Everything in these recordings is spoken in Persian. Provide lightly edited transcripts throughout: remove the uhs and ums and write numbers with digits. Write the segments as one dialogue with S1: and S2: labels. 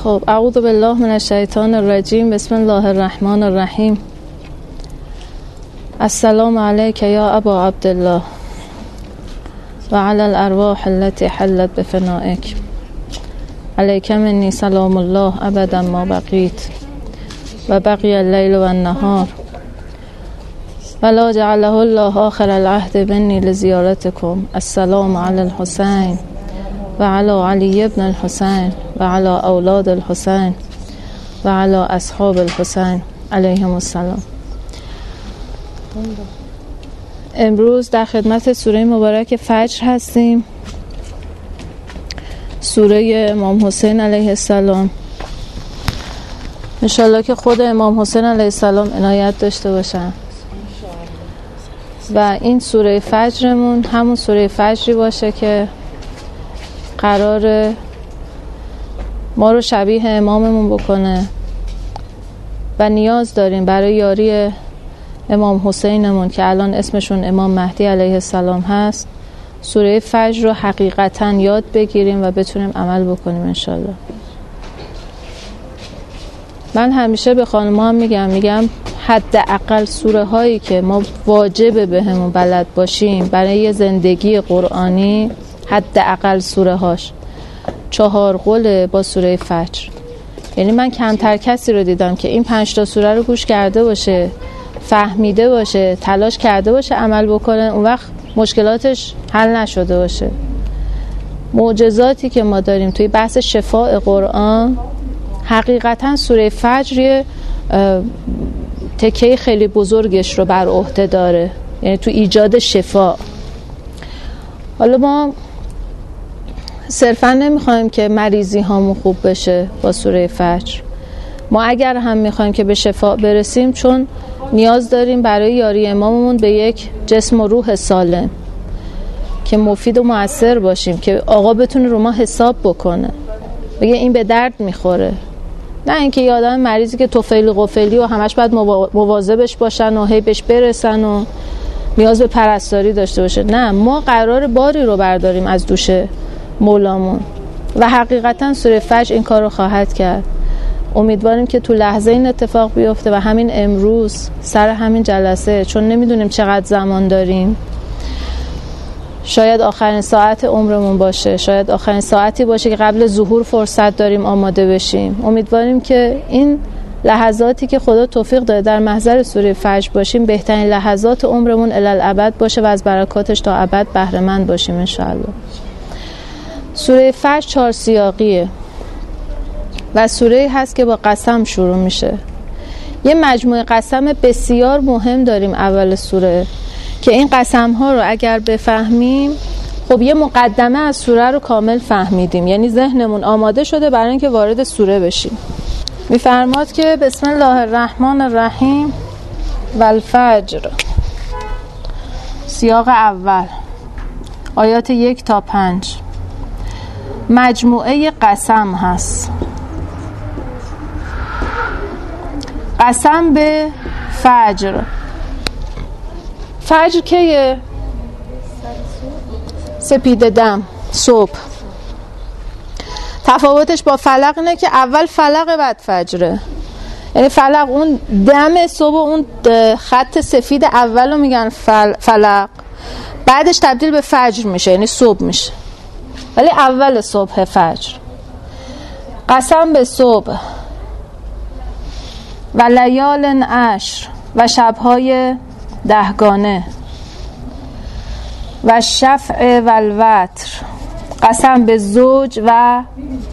S1: خب اعوذ بالله من الشیطان الرجیم. بسم الله الرحمن الرحیم. السلام علیک یا ابا عبدالله و علی الارواح التي حلت بفنائک. علیک منی سلام الله ابدا ما بقیت و بقی اللیل و النهار ولا جعله الله آخر العهد منی لزیارتکم. السلام علی الحسین و علی علی ابن الحسین و علی اولاد الحسین و علی اصحاب الحسین علیهم السلام. امروز در خدمت سوره مبارک فجر هستیم، سوره امام حسین علیه السلام. انشالله که خود امام حسین علیه السلام عنایت داشته باشن و این سوره فجرمون همون سوره فجری باشه که قراره ما رو شبیه اماممون بکنه و نیاز داریم برای یاری امام حسینمون که الان اسمشون امام مهدی علیه السلام هست سوره فجر رو حقیقتاً یاد بگیریم و بتونیم عمل بکنیم انشالله. من همیشه به خانم‌ها هم میگم حداقل سوره هایی که ما واجبه بهمون بلد باشیم برای زندگی قرآنی، حداقل سوره هاش 4 قل با سوره فجر. یعنی من کمتر کسی رو دیدم که این 5 تا سوره رو گوش کرده باشه، فهمیده باشه، تلاش کرده باشه عمل بکنه، اون وقت مشکلاتش حل نشده باشه. معجزاتی که ما داریم توی بحث شفاء قرآن، حقیقتا سوره فجر یه تکه خیلی بزرگش رو بر عهده داره، یعنی تو ایجاد شفا. حالا ما صرفا نمیخوایم که مریضی هامون خوب بشه با سوره فجر. ما اگر هم میخوایم که به شفا برسیم، چون نیاز داریم برای یاری اماممون به یک جسم و روح سالم که مفید و مؤثر باشیم، که آقا بتونه رو ما حساب بکنه، بگه این به درد میخوره. نه اینکه یه آدم مریضی که طفیلی قفیلی و همش باید مواظبش باشن و هی بهش برسن و نیاز به پرستاری داشته باشه. نه، ما قرار باری رو برداریم از دوش مولامون و حقیقتا سوره فجر این کار رو خواهد کرد. امیدواریم که تو لحظه این اتفاق بیفته و همین امروز سر همین جلسه، چون نمیدونیم چقدر زمان داریم، شاید آخرین ساعت عمرمون باشه، شاید آخرین ساعتی باشه که قبل ظهور فرصت داریم آماده بشیم. امیدواریم که این لحظاتی که خدا توفیق داده در محضر سوره فجر باشیم بهترین لحظات عمرمون الالابد باشه و از برکاتش تا ابد بهره مند باشیم انشاءالله. سوره فجر 4 سیاقیه و سوره هست که با قسم شروع میشه. یه مجموعه قسم بسیار مهم داریم اول سوره که این قسم ها رو اگر بفهمیم، خب یه مقدمه از سوره رو کامل فهمیدیم، یعنی ذهنمون آماده شده برای اینکه وارد سوره بشیم. میفرماد که بسم الله الرحمن الرحیم و الفجر. سیاق اول آیات 1 تا 5 مجموعه قسم هست. قسم به فجر. فجر که سپید دم، صبح. تفاوتش با فلق اینه که اول فلق بعد فجره. یعنی فلق اون دم صبح، اون خط سفید اول رو میگن فلق، بعدش تبدیل به فجر میشه، یعنی صبح میشه، ولی اول صبح فجر. قسم به صبح و لیال عشر و شبهای 10گانه و شفع و الوتر. قسم به زوج و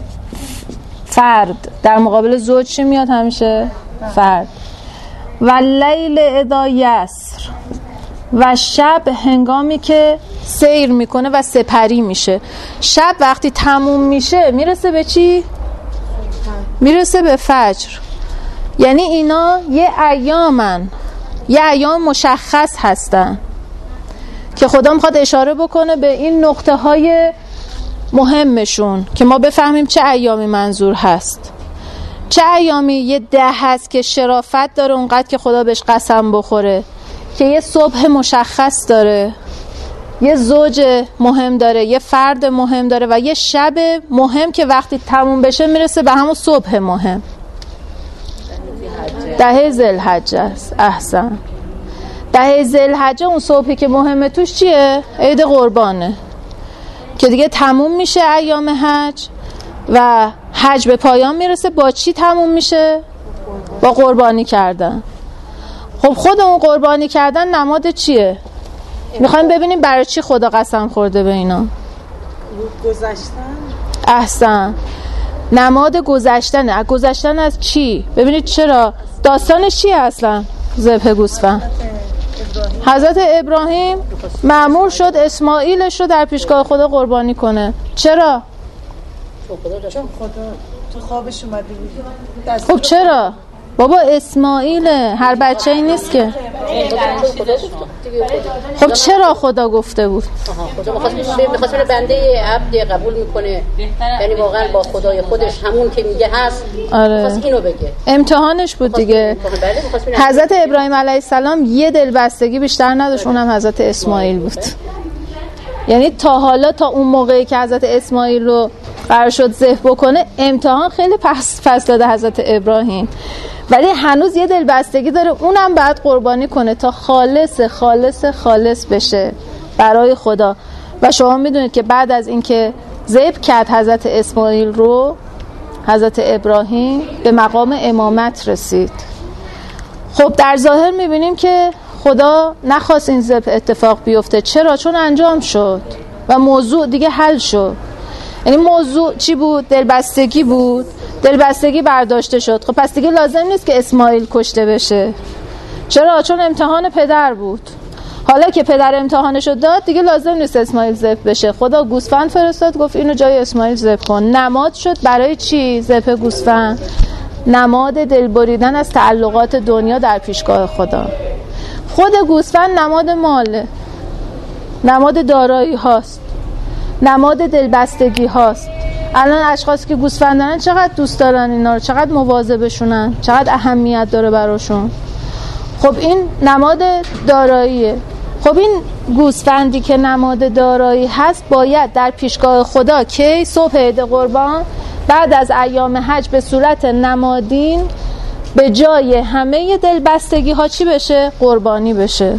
S1: فرد. در مقابل زوج چی میاد همیشه؟ فرد. و لیل اذا یسر و شب هنگامی که سیر میکنه و سپری میشه. شب وقتی تموم میشه میرسه به چی؟ میرسه به فجر. یعنی اینا یه ایامن، یه ایام مشخص هستن که خدا میخواد اشاره بکنه به این نقطه های مهمشون که ما بفهمیم چه ایامی منظور هست. چه ایامی یه 10 هست که شرافت داره اونقدر که خدا بهش قسم بخوره، که یه صبح مشخص داره یه زوج مهم داره، یه فرد مهم داره و یه شب مهم که وقتی تموم بشه میرسه به همون صبح مهم. 10 ذوالحجه است. احسن. 10 ذوالحجه اون صبحی که مهمه توش چیه؟ عید قربانه که دیگه تموم میشه ایام حج و حج به پایان میرسه. با چی تموم میشه؟ با قربانی کردن. خب خود اون قربانی کردن نماد چیه؟ میخوایم ببینیم برای چی خدا قسم خورده به اینا.
S2: گذشتن.
S1: احسن. نماد گذشتنه. گذشتن از چی؟ ببینید چرا داستانش چیه اصلا؟ ذبح گوسفند. حضرت ابراهیم مأمور شد اسماعیلش رو در پیشگاه خدا قربانی کنه. چرا؟
S2: چون خدا تو خوابش اومده بود.
S1: خب چرا؟ بابا اسماعیل هر بچه ای نیست که. خب چرا خدا گفته بود؟
S3: خدا میخواست بنده عبد قبول میکنه، یعنی واقعا با خدای خودش همون که میگه هست.
S1: آره.
S3: اینو بگه.
S1: امتحانش بود دیگه. حضرت ابراهیم علیه السلام یه دلبستگی بیشتر نداشت، اونم حضرت اسماعیل بود. یعنی تا حالا تا اون موقعی که حضرت اسماعیل رو قرار شد ذبح بکنه امتحان خیلی پس داده حضرت ابراهیم، ولی هنوز یه دلبستگی داره، اونم باید قربانی کنه تا خالص بشه برای خدا. و شما میدونید که بعد از اینکه ذبح کرد حضرت اسماعیل رو، حضرت ابراهیم به مقام امامت رسید. خب در ظاهر میبینیم که خدا نخواست این ذبح اتفاق بیفته. چرا؟ چون انجام شد و موضوع دیگه حل شد. یعنی موضوع چی بود؟ دلبستگی بود. دلبستگی برداشته شد. خب پس دیگه لازم نیست که اسماعیل کشته بشه. چرا؟ چون امتحان پدر بود. حالا که پدر امتحانشو داد دیگه لازم نیست اسماعیل ذبح بشه. خدا گوسفند فرستاد، گفت اینو جای اسماعیل ذبح کن. نماد شد برای چی ذبح گوسفند؟ نماد دل بریدن از تعلقات دنیا در پیشگاه خدا. خود گوسفند نماد ماله، نماد دارایی هاست، نماد دلبستگی هاست. الان اشخاصی که گوسفند دارن چقدر دوست دارن اینا رو، چقدر مواظبشونن، چقدر اهمیت داره براشون. خب این نماد داراییه. خب این گوسفندی که نماد دارایی هست باید در پیشگاه خدا که صبح عید قربان بعد از ایام حج به صورت نمادین به جای همه دلبستگی ها چی بشه؟ قربانی بشه.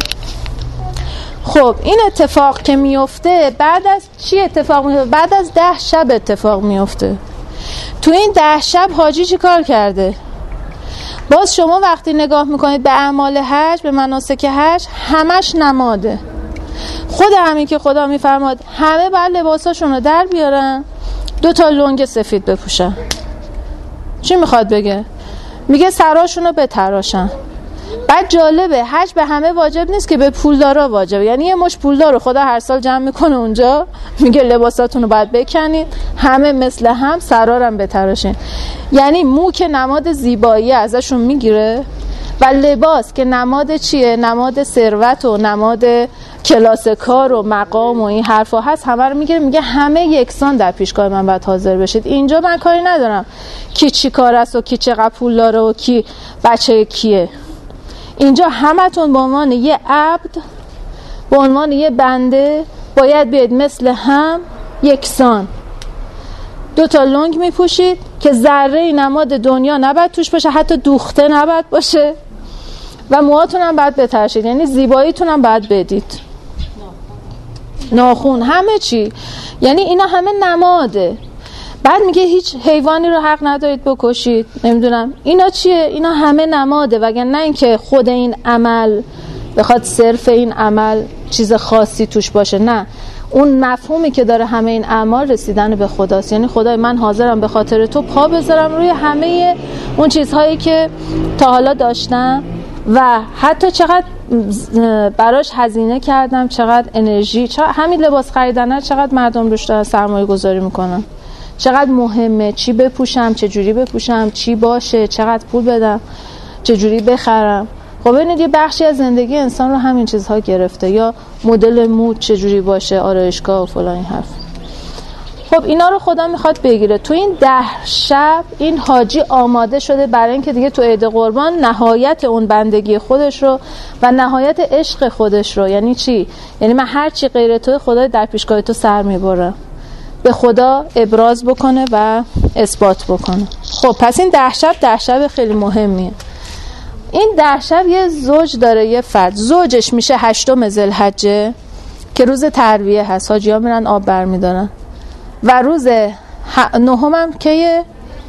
S1: خب این اتفاق که میفته بعد از چی اتفاق میفته؟ بعد از 10 شب اتفاق میفته. تو این 10 شب حاجی چی کار کرده؟ باز شما وقتی نگاه میکنید به اعمال حج، به مناسک حج، همش نماده. خود همین که خدا میفرماد همه باید لباساشون رو در بیارن، 2 لنگ سفید بپوشن. چی میخواد بگه؟ میگه سراشون رو بتراشن. بعد جالبه حج به همه واجب نیست که به پولدارا واجبه. یعنی یه مش پولدار رو خدا هر سال جمع میکنه اونجا، میگه لباساتون رو باید بکنید، همه مثل هم سرارم بتراشین. یعنی مو که نماد زیبایی ازشون میگیره و لباس که نماد چیه؟ نماد ثروت و نماد کلاس کار و مقام و این حرفا هست، همه رو میگیره، میگه همه یکسان در پیشگاه من باید حاضر بشید. اینجا من کاری ندارم کی چی کار است و کی چقدر پول داره و کی بچه کیه. اینجا همتون به عنوان یه عبد، به عنوان یه بنده باید بیاید مثل هم یکسان 2 لنگ میپوشید که ذره نماد دنیا نباید توش باشه، حتی دوخته نباید باشه و موهاتون هم باید بتراشید، یعنی زیباییتون هم باید بدید، ناخون، همه چی. یعنی اینا همه نماده. بعد میگه هیچ حیوانی رو حق ندارید بکشید، نمیدونم اینا چیه؟ اینا همه نماده، وگرنه اینکه خود این عمل بخواد صرف این عمل چیز خاصی توش باشه، نه، اون مفهومی که داره همه این اعمال رسیدن به خداست. یعنی خدای من حاضرم به خاطر تو پا بذارم روی همه اون چیزهایی که تا حالا داشتم و حتی چقدر براش هزینه کردم، چقدر انرژی، همین لباس خریدن چقدر مردم روش دارن سرمایه گذاری میکنن، چقدر مهمه، چی بپوشم، چه جوری بپوشم، چی باشه، چقدر پول بدم، چه جوری بخرم. خب ببینید یه بخشی از زندگی انسان رو همین چیزها گرفته، یا مدل مود چه جوری باشه، آرایشگاه و فلان این حرف. خب اینا رو خدا میخواد بگیره. تو این 10 شب این حاجی آماده شده برای اینکه دیگه تو عید قربان نهایت اون بندگی خودش رو و نهایت عشق خودش رو، یعنی چی؟ یعنی من هر چی غیر تو خدا در پیشگاه تو سر میبرم، به خدا ابراز بکنه و اثبات بکنه. خب پس این 10 شب خیلی مهمیه. این 10 شب یه زوج داره، یه فرد. زوجش میشه 8 ذوالحجه که روز ترویه هست، حاجی‌ها میرن آب برمیدارن، و روز 9 هم که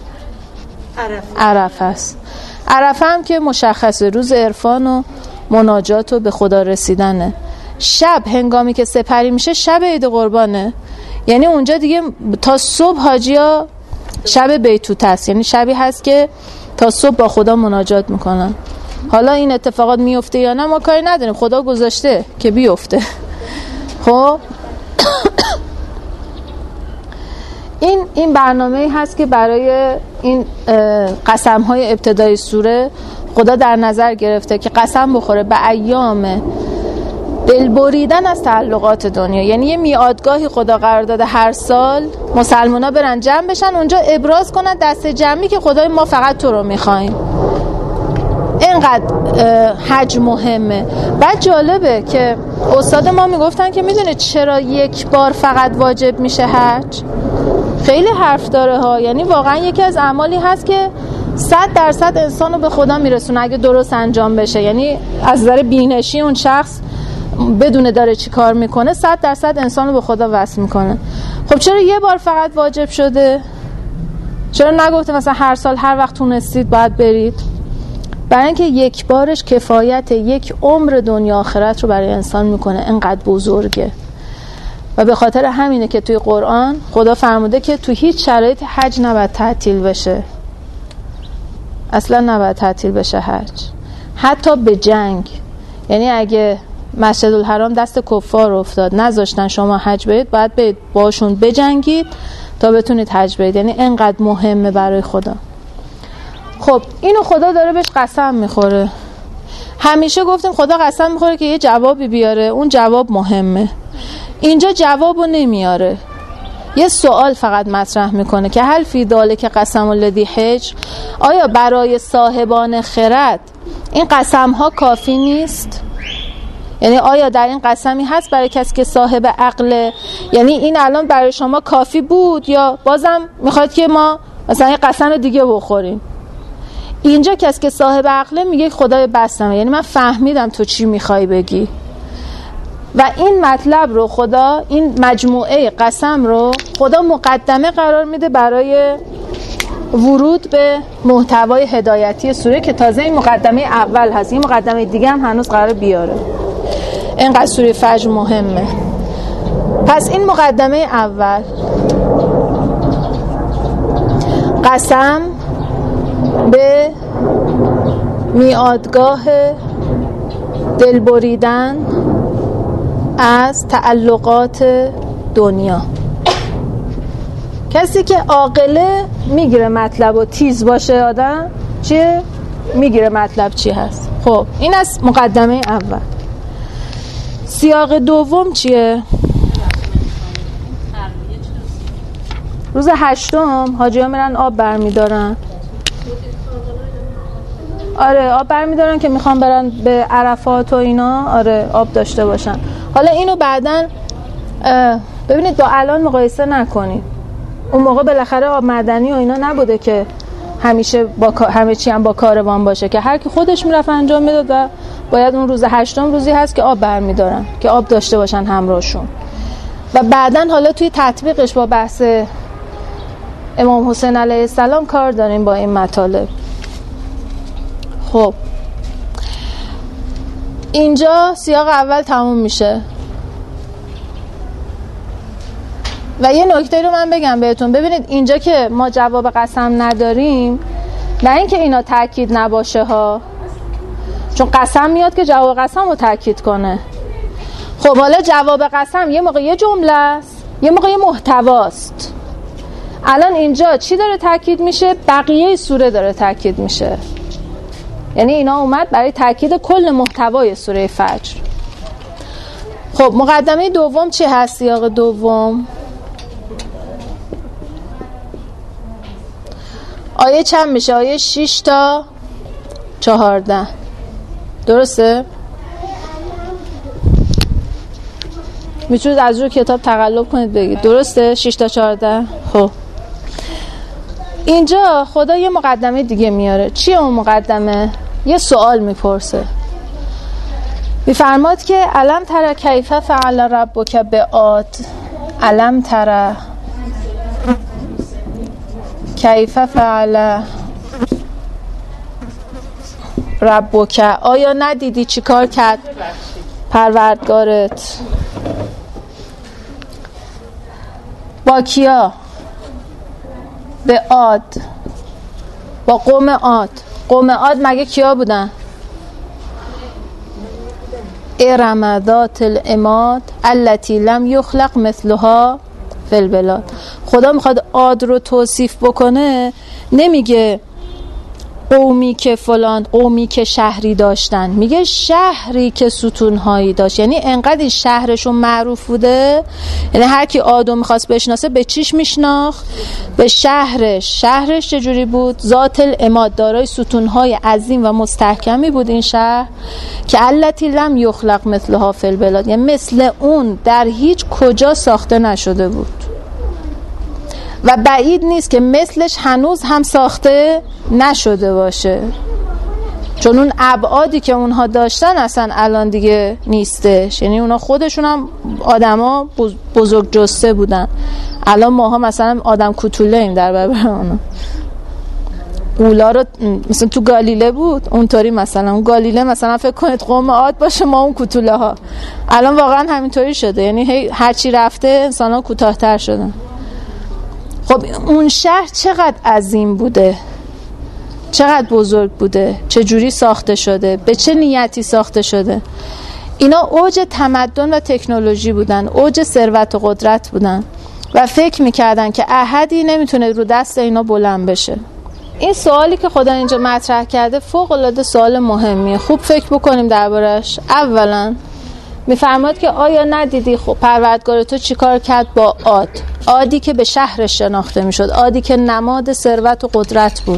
S1: عرفه است. عرفه هم که مشخصه روز عرفان و مناجات و به خدا رسیدنه. شب هنگامی که سپری میشه شب عید قربانه، یعنی اونجا دیگه تا صبح حاجی‌ها شب بیتوته است، یعنی شبی هست که تا صبح با خدا مناجات میکنن. حالا این اتفاقات میفته یا نه ما کاری نداریم، خدا گذاشته که بیفته. خب این برنامه‌ای هست که برای این قسم‌های ابتدای سوره خدا در نظر گرفته که قسم بخوره به ایام دل بریدن از تعلقات دنیا. یعنی یه میعادگاهی خدا قرار داده هر سال مسلمان‌ها برن جمع بشن اونجا ابراز کنن دست جمعی که خدای ما فقط تو رو می‌خوایم. اینقدر حج مهمه. بعد جالبه که استاد ما میگفتن که میدونه چرا یک بار فقط واجب میشه حج؟ خیلی حرف داره ها. یعنی واقعا یکی از اعمالی هست که 100% انسانو به خدا میرسونه اگه درست انجام بشه. یعنی از نظر بینشی اون شخص بدونه داره چی کار میکنه 100% انسانو به خدا وصل میکنه. خب چرا یه بار فقط واجب شده؟ چرا نگفته مثلا هر سال هر وقت تونستید باید برید؟ برای اینکه یک بارش کفایت یک عمر دنیا آخرت رو برای انسان میکنه، انقدر بزرگه. و به خاطر همینه که توی قرآن خدا فرموده که تو هیچ شرایط حج نباید تعطیل بشه، اصلا نباید تعطیل بشه حج، حتی به جنگ. یعنی اگه مسجد الحرام دست کفار افتاد نذاشتن شما حج برید، باید برید باشون بجنگید تا بتونید حج برید. یعنی انقدر مهمه برای خدا. خب اینو خدا داره بهش قسم میخوره. همیشه گفتیم خدا قسم میخوره که یه جوابی بیاره، اون جواب مهمه. اینجا جوابو نمیاره، یه سوال فقط مطرح میکنه که هل فی ذالک قسم الذی حجر، آیا برای صاحبان خرد این قسم ها کافی نیست؟ یعنی آیا در این قسمی هست برای کسی که صاحب عقل؟ یعنی این الان برای شما کافی بود یا بازم میخواد که ما مثلا یه قسم دیگه بخوریم؟ اینجا کسی که صاحب عقله میگه خدای بسمه، یعنی من فهمیدم تو چی میخوای بگی. و این مطلب رو خدا، این مجموعه قسم رو خدا مقدمه قرار میده برای ورود به محتوای هدایتی سوره که تازه این مقدمه اول هست. این مقدمه دیگه هم هنوز قرار بیاره. اینقدر سوره فجر مهمه. پس این مقدمه اول، قسم به میعادگاه دل بریدن از تعلقات دنیا. کسی که عاقله میگیره مطلب و تیز باشه آدم چیه؟ میگیره مطلب چی هست. خب این از مقدمه اول. سیاق دوم چیه؟ روز 8 حاجی‌ها میرن آب برمیدارن. آره آب برمیدارن که میخوان برن به عرفات و اینا، آره آب داشته باشن. حالا اینو بعدن ببینید با الان مقایسه نکنید. اون موقع بالاخره آب معدنی و اینا نبوده که همیشه همه چی هم با کاروان باشه، که هر کی خودش میرفت انجام میداد و باید اون روز 8 روزی هست که آب برمیدارن که آب داشته باشن همراهشون. و بعدن حالا توی تطبیقش با بحث امام حسین علیه السلام کار داریم با این مطالب. خب اینجا سیاق اول تموم میشه. و یه نکته رو من بگم بهتون. ببینید اینجا که ما جواب قسم نداریم، نه اینکه اینا تاکید نباشه ها، چون قسم میاد که جواب قسم رو تاکید کنه. خب حالا جواب قسم یه موقع یه جمله است، یه موقع یه محتواست. الان اینجا چی داره تاکید میشه؟ بقیه سوره داره تاکید میشه. یعنی اینا اومد برای تاکید کل محتوای سوره فجر. خب مقدمه دوم چی هست؟ سیاق دوم آیه چند میشه؟ آیه 6 تا 14 درسته؟ میتونید از روی کتاب تقلب کنید بگید درسته؟ 6 تا 14. خب اینجا خدا یه مقدمه دیگه میاره. چیه اون مقدمه؟ یه سوال میپرسه، میفرماد که الم تر کیف فعل ربک بعاد، الم تر کیف فعل ربک، آیا ندیدی چی کار کرد پروردگارت با کیا؟ به عاد، با قوم عاد. قوم عاد مگه کیا بودن؟ ارم ذات العماد التي لم یخلق مثلها فی البلاد. خدا میخواد عاد رو توصیف بکنه، نمیگه قومی که فلان، قومی که شهری داشتن، میگه شهری که ستونهایی داشت. یعنی انقدر شهرشون معروف بوده، یعنی هر کی عادو میخواست بشناسه به چیش میشناخت؟ به شهرش. شهرش چجوری بود؟ ذات العماد، دارای ستونهای عظیم و مستحکمی بود این شهر که التی لم یخلق مثلها فی البلاد، یعنی مثل اون در هیچ کجا ساخته نشده بود و بعید نیست که مثلش هنوز هم ساخته نشده باشه، چون اون ابعادی که اونها داشتن اصلا الان دیگه نیستش. یعنی اونا خودشون هم آدما بزرگ جسته بودن، الان ماها مثلا آدم کوتوله ایم در برابر اونا. قولا رو مثلا تو گالیله بود اونطوری، مثلا اون گالیله مثلا فکر کنید قوم عاد باشه، ما اون کوتوله ها. الان واقعا همینطوری شده، یعنی هرچی رفته انسان ها کوتاه‌تر شدن. خب اون شهر چقدر عظیم بوده، چقدر بزرگ بوده، چه جوری ساخته شده، به چه نیتی ساخته شده. اینا اوج تمدن و تکنولوژی بودن، اوج ثروت و قدرت بودن و فکر میکردن که احدی نمیتونه رو دست اینا بلند بشه. این سوالی که خدا اینجا مطرح کرده فوق العاده سوال مهمیه، خوب فکر بکنیم دربارش. اولا میفرماد که آیا ندیدی خب پروردگار تو چیکار کرد با عاد؟ عادی که به شهرش شناخته میشد، عادی که نماد ثروت و قدرت بود.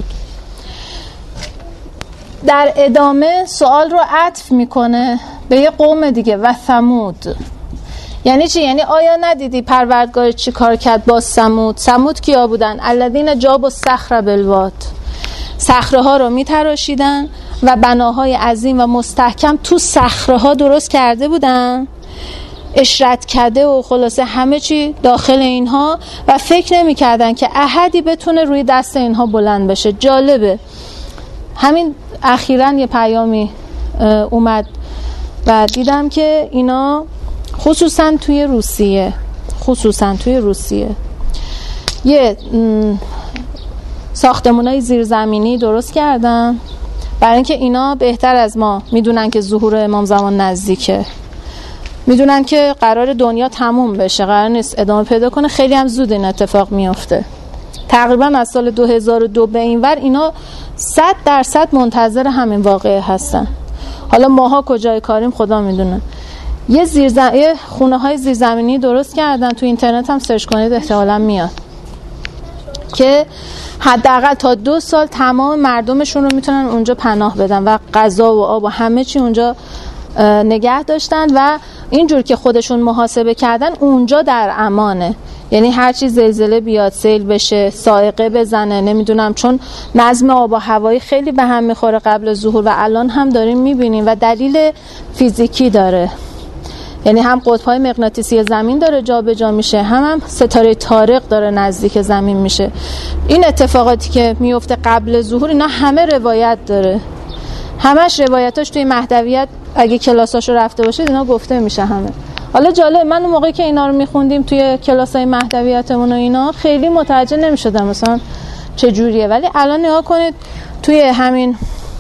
S1: در ادامه سوال رو عطف میکنه به یه قوم دیگه و ثمود. یعنی چی؟ یعنی آیا ندیدی پروردگار چیکار کرد با ثمود؟ ثمود کیا بودن؟ الذین جابوا الصخر بالواد، صخره ها رو میتراشیدن و بناهای عظیم و مستحکم تو صخره ها درست کرده بودن، اشرت کده و خلاصه همه چی داخل اینها، و فکر نمی کردن که احدی بتونه روی دست اینها بلند بشه. جالبه همین اخیراً یه پیامی اومد و دیدم که اینا خصوصاً توی روسیه یه ساختمانای زیرزمینی درست کردن، برای اینکه اینا بهتر از ما میدونن که ظهور امام زمان نزدیکه، میدونن که قرار دنیا تموم بشه، قرار نیست ادامه پیدا کنه، خیلی هم زود این اتفاق میفته. تقریبا از سال 2002 به این ور اینا 100% منتظر همین واقعه هستن. حالا ماها کجای کاریم خدا میدونه. یه خونه های زیرزمینی درست کردن، تو اینترنت هم سرچ کنید احتمالاً میاد، که حداقل تا 2 سال تمام مردمشون رو میتونن اونجا پناه بدن و غذا و آب و همه چی اونجا نگه داشتن و اینجور که خودشون محاسبه کردن اونجا در امانه. یعنی هر چی زلزله بیاد، سیل بشه، صاعقه بزنه، نمیدونم، چون نظم آب و هوایی خیلی به هم میخوره قبل ظهور و الان هم داریم میبینیم و دلیل فیزیکی داره. یعنی هم قطب‌های مغناطیسی زمین داره جا به جا میشه، هم ستاره طارق داره نزدیک زمین میشه. این اتفاقاتی که میفته قبل ظهور اینا همه روایت داره، همش روایتاش توی مهدویت اگه کلاساشو رفته باشید اینا گفته میشه همه. حالا جالب، من اون موقعی که اینا رو میخوندیم توی کلاسای مهدویتمون و اینا خیلی متوجه نمیشدم مثلا چه جوریه، ولی الان نگاه کنید توی همین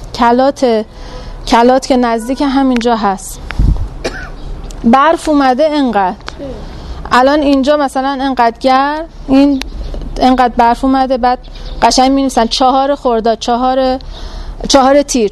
S1: کلات که نزدیک همینجا هست برف اومده انقدر، الان اینجا مثلا انقدر گرم، این انقدر برف اومده، بعد قشنگ می‌نویسن 4 خرداد 4 تیر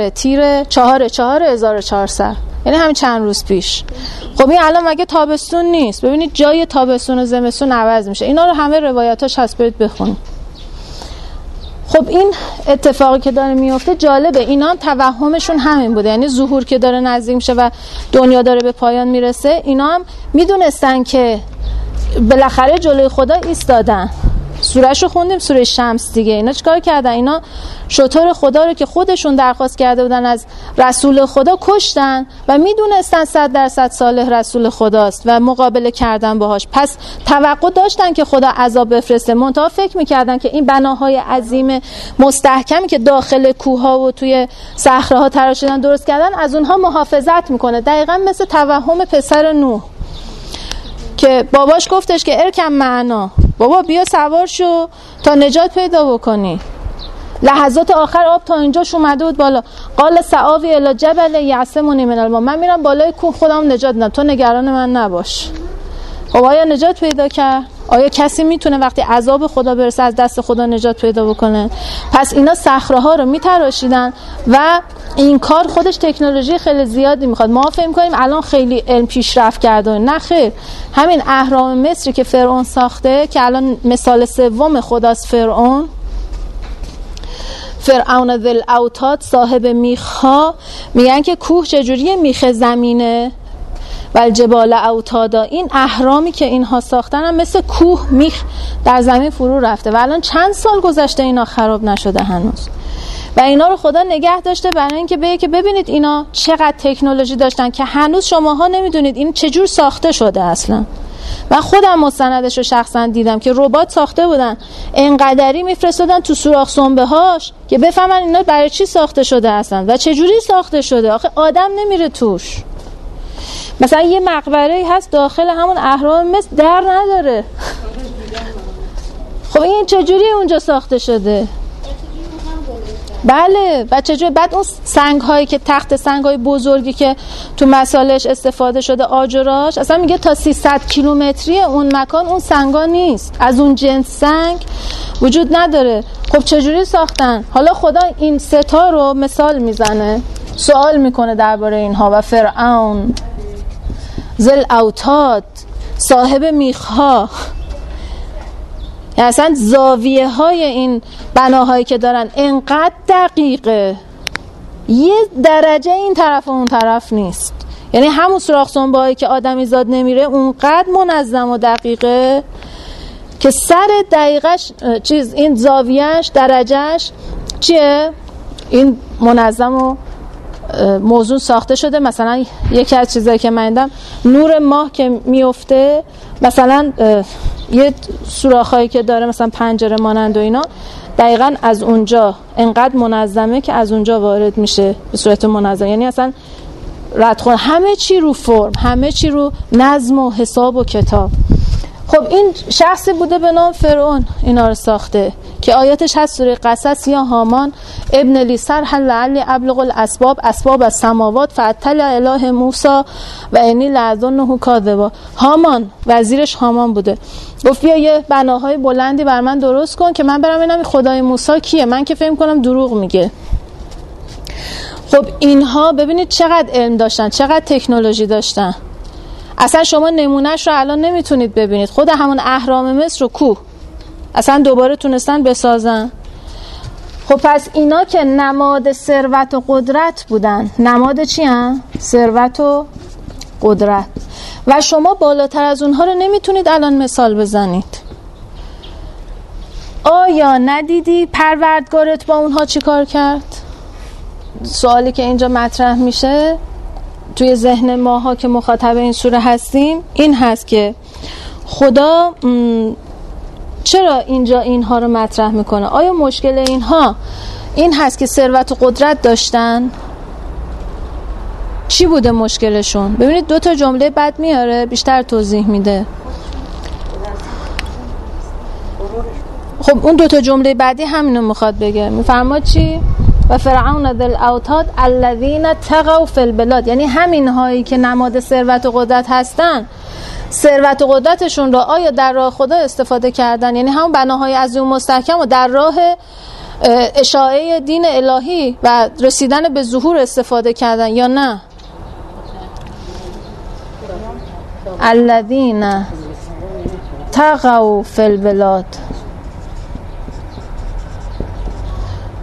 S1: 1400، یعنی همین چند روز پیش. خب این الان مگه تابستون نیست؟ ببینید جای تابستون و زمستون عوض میشه. اینا رو همه روایاتاش هست، برید بخونید. خب این اتفاقی که داره میفته جالبه، اینا هم توهمشون همین بوده، یعنی ظهور که داره نزدیک میشه و دنیا داره به پایان میرسه، اینا هم میدونستن که بالاخره جلوی خدا ایستادن. سوره‌شو خوندیم، سوره شمس دیگه. اینا چیکار کردن؟ اینا شطور خدا رو که خودشون درخواست کرده بودن از رسول خدا کشتن و میدونستن 100% صالح رسول خداست و مقابله کردن باهاش. پس توقع داشتن که خدا عذاب بفرسته، منتها فکر میکردن که این بناهای عظیم مستحکمی که داخل کوه‌ها و توی صخره‌ها تراشیدن درست کردن از اونها محافظت میکنه. دقیقاً مثل توهم پسر نوح که باباش گفتش که ارکم معنا، بابا بیا سوار شو تا نجات پیدا بکنی. لحظات آخر آب تا اینجاش اومده بود بالا. قال سآوی الی جبل یعصمنی من الماء، من میرم بالای کوه خودم نجات بدم، تو نگران من نباش. خب آیا نجات پیدا کرد؟ آیا کسی میتونه وقتی عذاب خدا برسه از دست خدا نجات پیدا بکنه؟ پس اینا صخره‌ها رو میتراشیدن و این کار خودش تکنولوژی خیلی زیادی میخواد. ما فهم کنیم الان خیلی علم پیشرفت کرده، نه خیر. همین اهرام مصری که فرعون ساخته که الان مثال سوم خداست، فرعون ذی الاوتاد، صاحب میخها، میگن که کوه چجوریه؟ میخ زمینه و الجبال اوتادا. این اهرامی که اینها ساختن هم مثل کوه میخ در زمین فرو رفته و الان چند سال گذشته اینا خراب نشده هنوز و اینا رو خدا نگه داشته برای اینکه بگه که ببینید اینا چقدر تکنولوژی داشتن که هنوز شماها نمیدونید این چجور ساخته شده. اصلا من خودم مستندش رو شخصا دیدم که ربات ساخته بودن، انقدری میفرستادن تو سوراخ سنبه هاش که بفهمن اینا برای چی ساخته شده اصلا و چجوری ساخته شده. آخه آدم نمیره توش. مثلا یه مقبره هست داخل همون اهرام مصر در نداره. خب این چجوری اونجا ساخته شده؟ بله. و چجوری بعد اون سنگ هایی که تخت سنگ های بزرگی که تو مسالش استفاده شده، آجراش، اصلا میگه تا 300 کیلومتری اون مکان اون سنگا نیست، از اون جنس سنگ وجود نداره. خب چجوری ساختن؟ حالا خدا این ستا رو مثال میزنه، سوال میکنه درباره اینها. و فرعون ذی الاوتاد، صاحب میخها. اصلا زاویه های این بناهایی که دارن انقدر دقیقه، یه درجه این طرف و اون طرف نیست. یعنی همون سوراخ سنبه هایی که آدمی زاد نمیره اونقدر منظم و دقیقه که سر دقیقش این زاویهش درجهش چیه؟ این منظم و موضوع ساخته شده. مثلا یکی از چیزایی که من دیدم، نور ماه که میفته مثلا یه سوراخایی که داره مثلا پنجره مانند و اینا، دقیقاً از اونجا انقدر منظمه که از اونجا وارد میشه به صورت منظم. یعنی اصلا ردخور، همه چی رو فرم، همه چی رو نظم و حساب و کتاب. خب این شخصی بوده به نام فرعون اینا رو ساخته که آیاتش هست سوره قصص: یا هامان ابن لی صرحا لعلی ابلغ الاسباب اسباب السماوات فاطلع اله موسی و انی لأظنه کاذبا. هامان، وزیرش هامان بوده، گفت بیا یه بناهای بلندی بر من درست کن که من برم ببینم خدای موسی کیه، من که فکر کنم دروغ میگه. خب اینها ببینید چقدر علم داشتن، چقدر تکنولوژی داشتن. اصلا شما نمونهش رو الان نمیتونید ببینید. خود همون اهرام مصر و کوه اصلا دوباره تونستن بسازن. خب پس اینا که نماد ثروت و قدرت بودن، نماد چی هن؟ ثروت و قدرت. و شما بالاتر از اونها رو نمیتونید الان مثال بزنید. آیا ندیدی پروردگارت با اونها چی کار کرد؟ سوالی که اینجا مطرح میشه توی ذهن ماها که مخاطب این سوره هستیم این هست که خدا چرا اینجا اینها رو مطرح میکنه؟ آیا مشکل اینها این هست که ثروت و قدرت داشتن؟ چی بوده مشکلشون؟ ببینید 2 جمله بعد میاره بیشتر توضیح میده. خب اون 2 جمله بعدی همینو میخواد بگه. میفرماد چی؟ و فرعون ذی الاوتاد الذین طغوا فی البلاد، یعنی همین هایی که نماد ثروت و قدرت هستن، ثروت و قدرتشون رو آیا در راه خدا استفاده کردن؟ یعنی همون بناهای عظیم و مستحکم و در راه اشاعه دین الهی و رسیدن به ظهور استفاده کردن یا نه؟ الذین طغوا فی البلاد.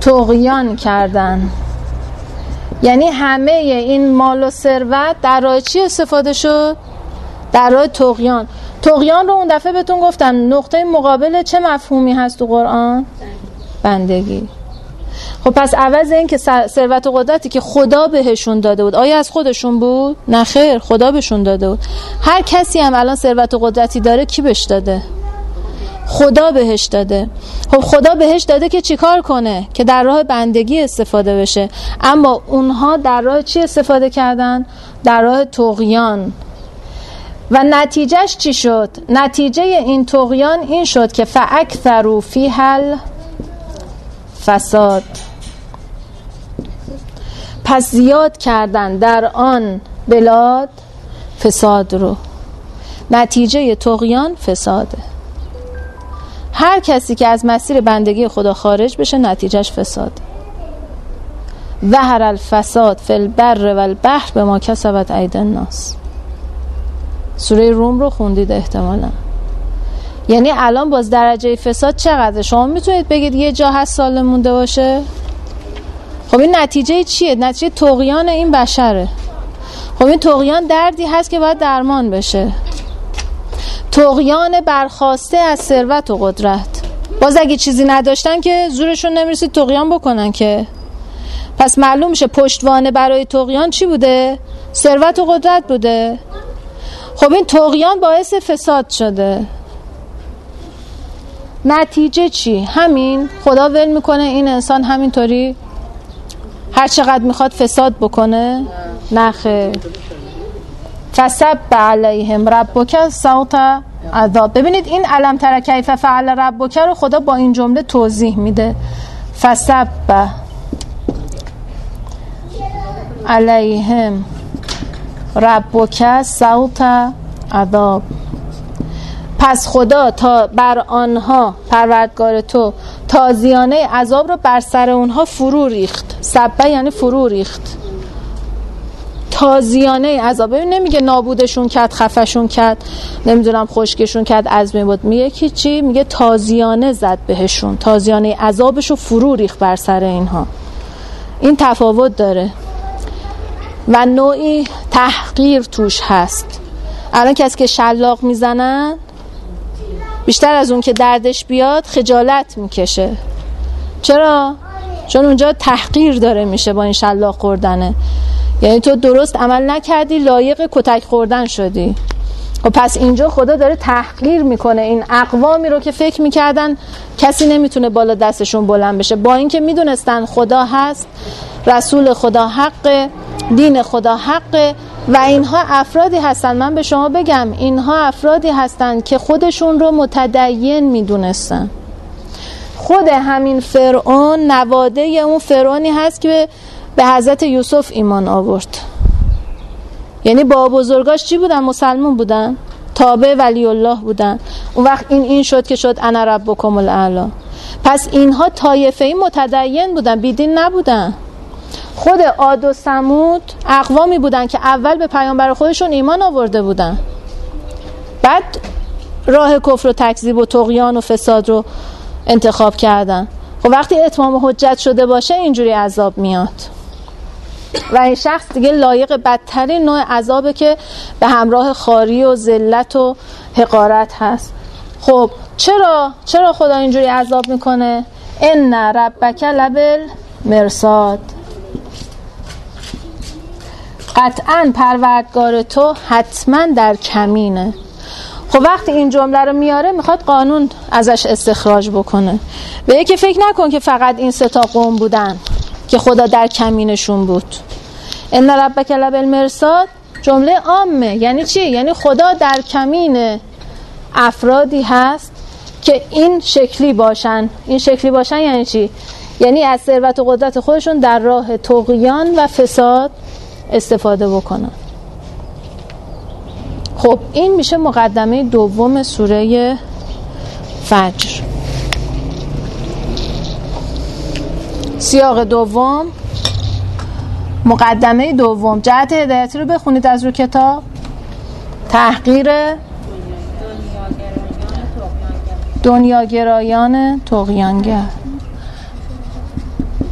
S1: طغیان کردن. یعنی همه این مال و ثروت در راه چی استفاده شد؟ در راه طغیان. طغیان رو اون دفعه بهتون گفتم نقطه مقابل چه مفهومی هست تو قرآن؟ بندگی. خب پس عوض این که ثروت و قدرتی که خدا بهشون داده بود، آیا از خودشون بود؟ نه خیر، خدا بهشون داده بود. هر کسی هم الان ثروت و قدرتی داره کی بهش داده؟ خدا بهش داده. خب خدا بهش داده که چیکار کنه؟ که در راه بندگی استفاده بشه. اما اونها در راه چی استفاده کردن؟ در راه طغیان. و نتیجهش چی شد؟ نتیجه این طغیان این شد که فاکثروا فیها الفساد، پس زیاد کردن در آن بلاد فساد رو. نتیجه طغیان فساده. هر کسی که از مسیر بندگی خدا خارج بشه نتیجهش فساده. ظهر الفساد فی البر والبحر بما کسبت ایدی الناس. سوره روم رو خوندید احتمالا. یعنی الان باز درجه فساد چقدر؟ شما میتونید بگید یه جا هست سالم مونده باشه؟ خب این نتیجه چیه؟ نتیجه طغیان این بشره. خب این طغیان دردی هست که باید درمان بشه. طغیان برخاسته از ثروت و قدرت. باز اگه چیزی نداشتن که زورشون نمیرسید طغیان بکنن که. پس معلوم میشه پشتوانه برای طغیان چی بوده؟ ثروت و قدرت بوده. خب این طغیان باعث فساد شده. نتیجه چی؟ همین. خدا ول میکنه این انسان همینطوری هر چقدر میخواد فساد بکنه؟ نه خیر. فسب علیهم ربک صوت عذاب. ببینید این الم تر کیف فعل ربک رو خدا با این جمله توضیح میده. فسب علیهم ربک صوت عذاب. پس خدا تا بر آنها پروردگار تو تازیانه عذاب رو بر سر اونها فرو ریخت. سبه یعنی فرو ریخت. تازیانه عذاب. ببین نمیگه نابودشون کرد، خفشون کرد، نمیدونم خشکشون کرد، عزمی بود. میگه کی چی؟ میگه تازیانه زد بهشون. تازیانه عذابش رو فرو ریخت بر سر اینها. این تفاوت داره و نوعی تحقیر توش هست. الان کسی که شلاق میزنن بیشتر از اون که دردش بیاد خجالت میکشه. چرا؟ چون اونجا تحقیر داره میشه با این شلاق خوردنه. یعنی تو درست عمل نکردی، لایق کتک خوردن شدی. و پس اینجا خدا داره تحقیر میکنه این اقوامی رو که فکر میکردن کسی نمیتونه بالا دستشون بلند بشه، با اینکه میدونستن خدا هست، رسول خدا حق، دین خدا حق. و اینها افرادی هستن، من به شما بگم اینها افرادی هستن که خودشون رو متدین میدونستن. خود همین فرعون نواده اون فرعونی هست که به حضرت یوسف ایمان آورد. یعنی با بزرگاش چی بودن؟ مسلمون بودن، تابع ولی الله بودن. اون وقت این شد که شد انا ربکم الاعلی. پس اینها طایفه‌ای متدین بودن، بیدین نبودن. خود عاد و ثمود اقوامی بودن که اول به پیامبر خودشون ایمان آورده بودن، بعد راه کفر و تکذیب و طغیان و فساد رو انتخاب کردن. خب وقتی اتمام حجت شده باشه اینجوری عذاب میاد و این شخص دیگه لایق بدترین نوع عذابه که به همراه خواری و ذلت و حقارت هست. خب چرا خدا اینجوری عذاب میکنه؟ ان ربک لبالمرصاد. قطعاً پروردگار تو حتما در کمینه. خب وقتی این جمله رو میاره میخواد قانون ازش استخراج بکنه. به یکی فکر نکن که فقط این سه تا قوم بودن که خدا در کمینشون بود. ان ربک لبالمرصاد جمله عامه. یعنی چی؟ یعنی خدا در کمین افرادی هست که این شکلی باشن. این شکلی باشن یعنی چی؟ یعنی از ثروت و قدرت خودشون در راه طغیان و فساد استفاده بکنن. خب این میشه مقدمه دوم سوره فجر. سیاق دوم، مقدمه دوم. جهت هدایتی رو بخونید از رو کتاب. تحقیر دنیاگرایان طغیانگر.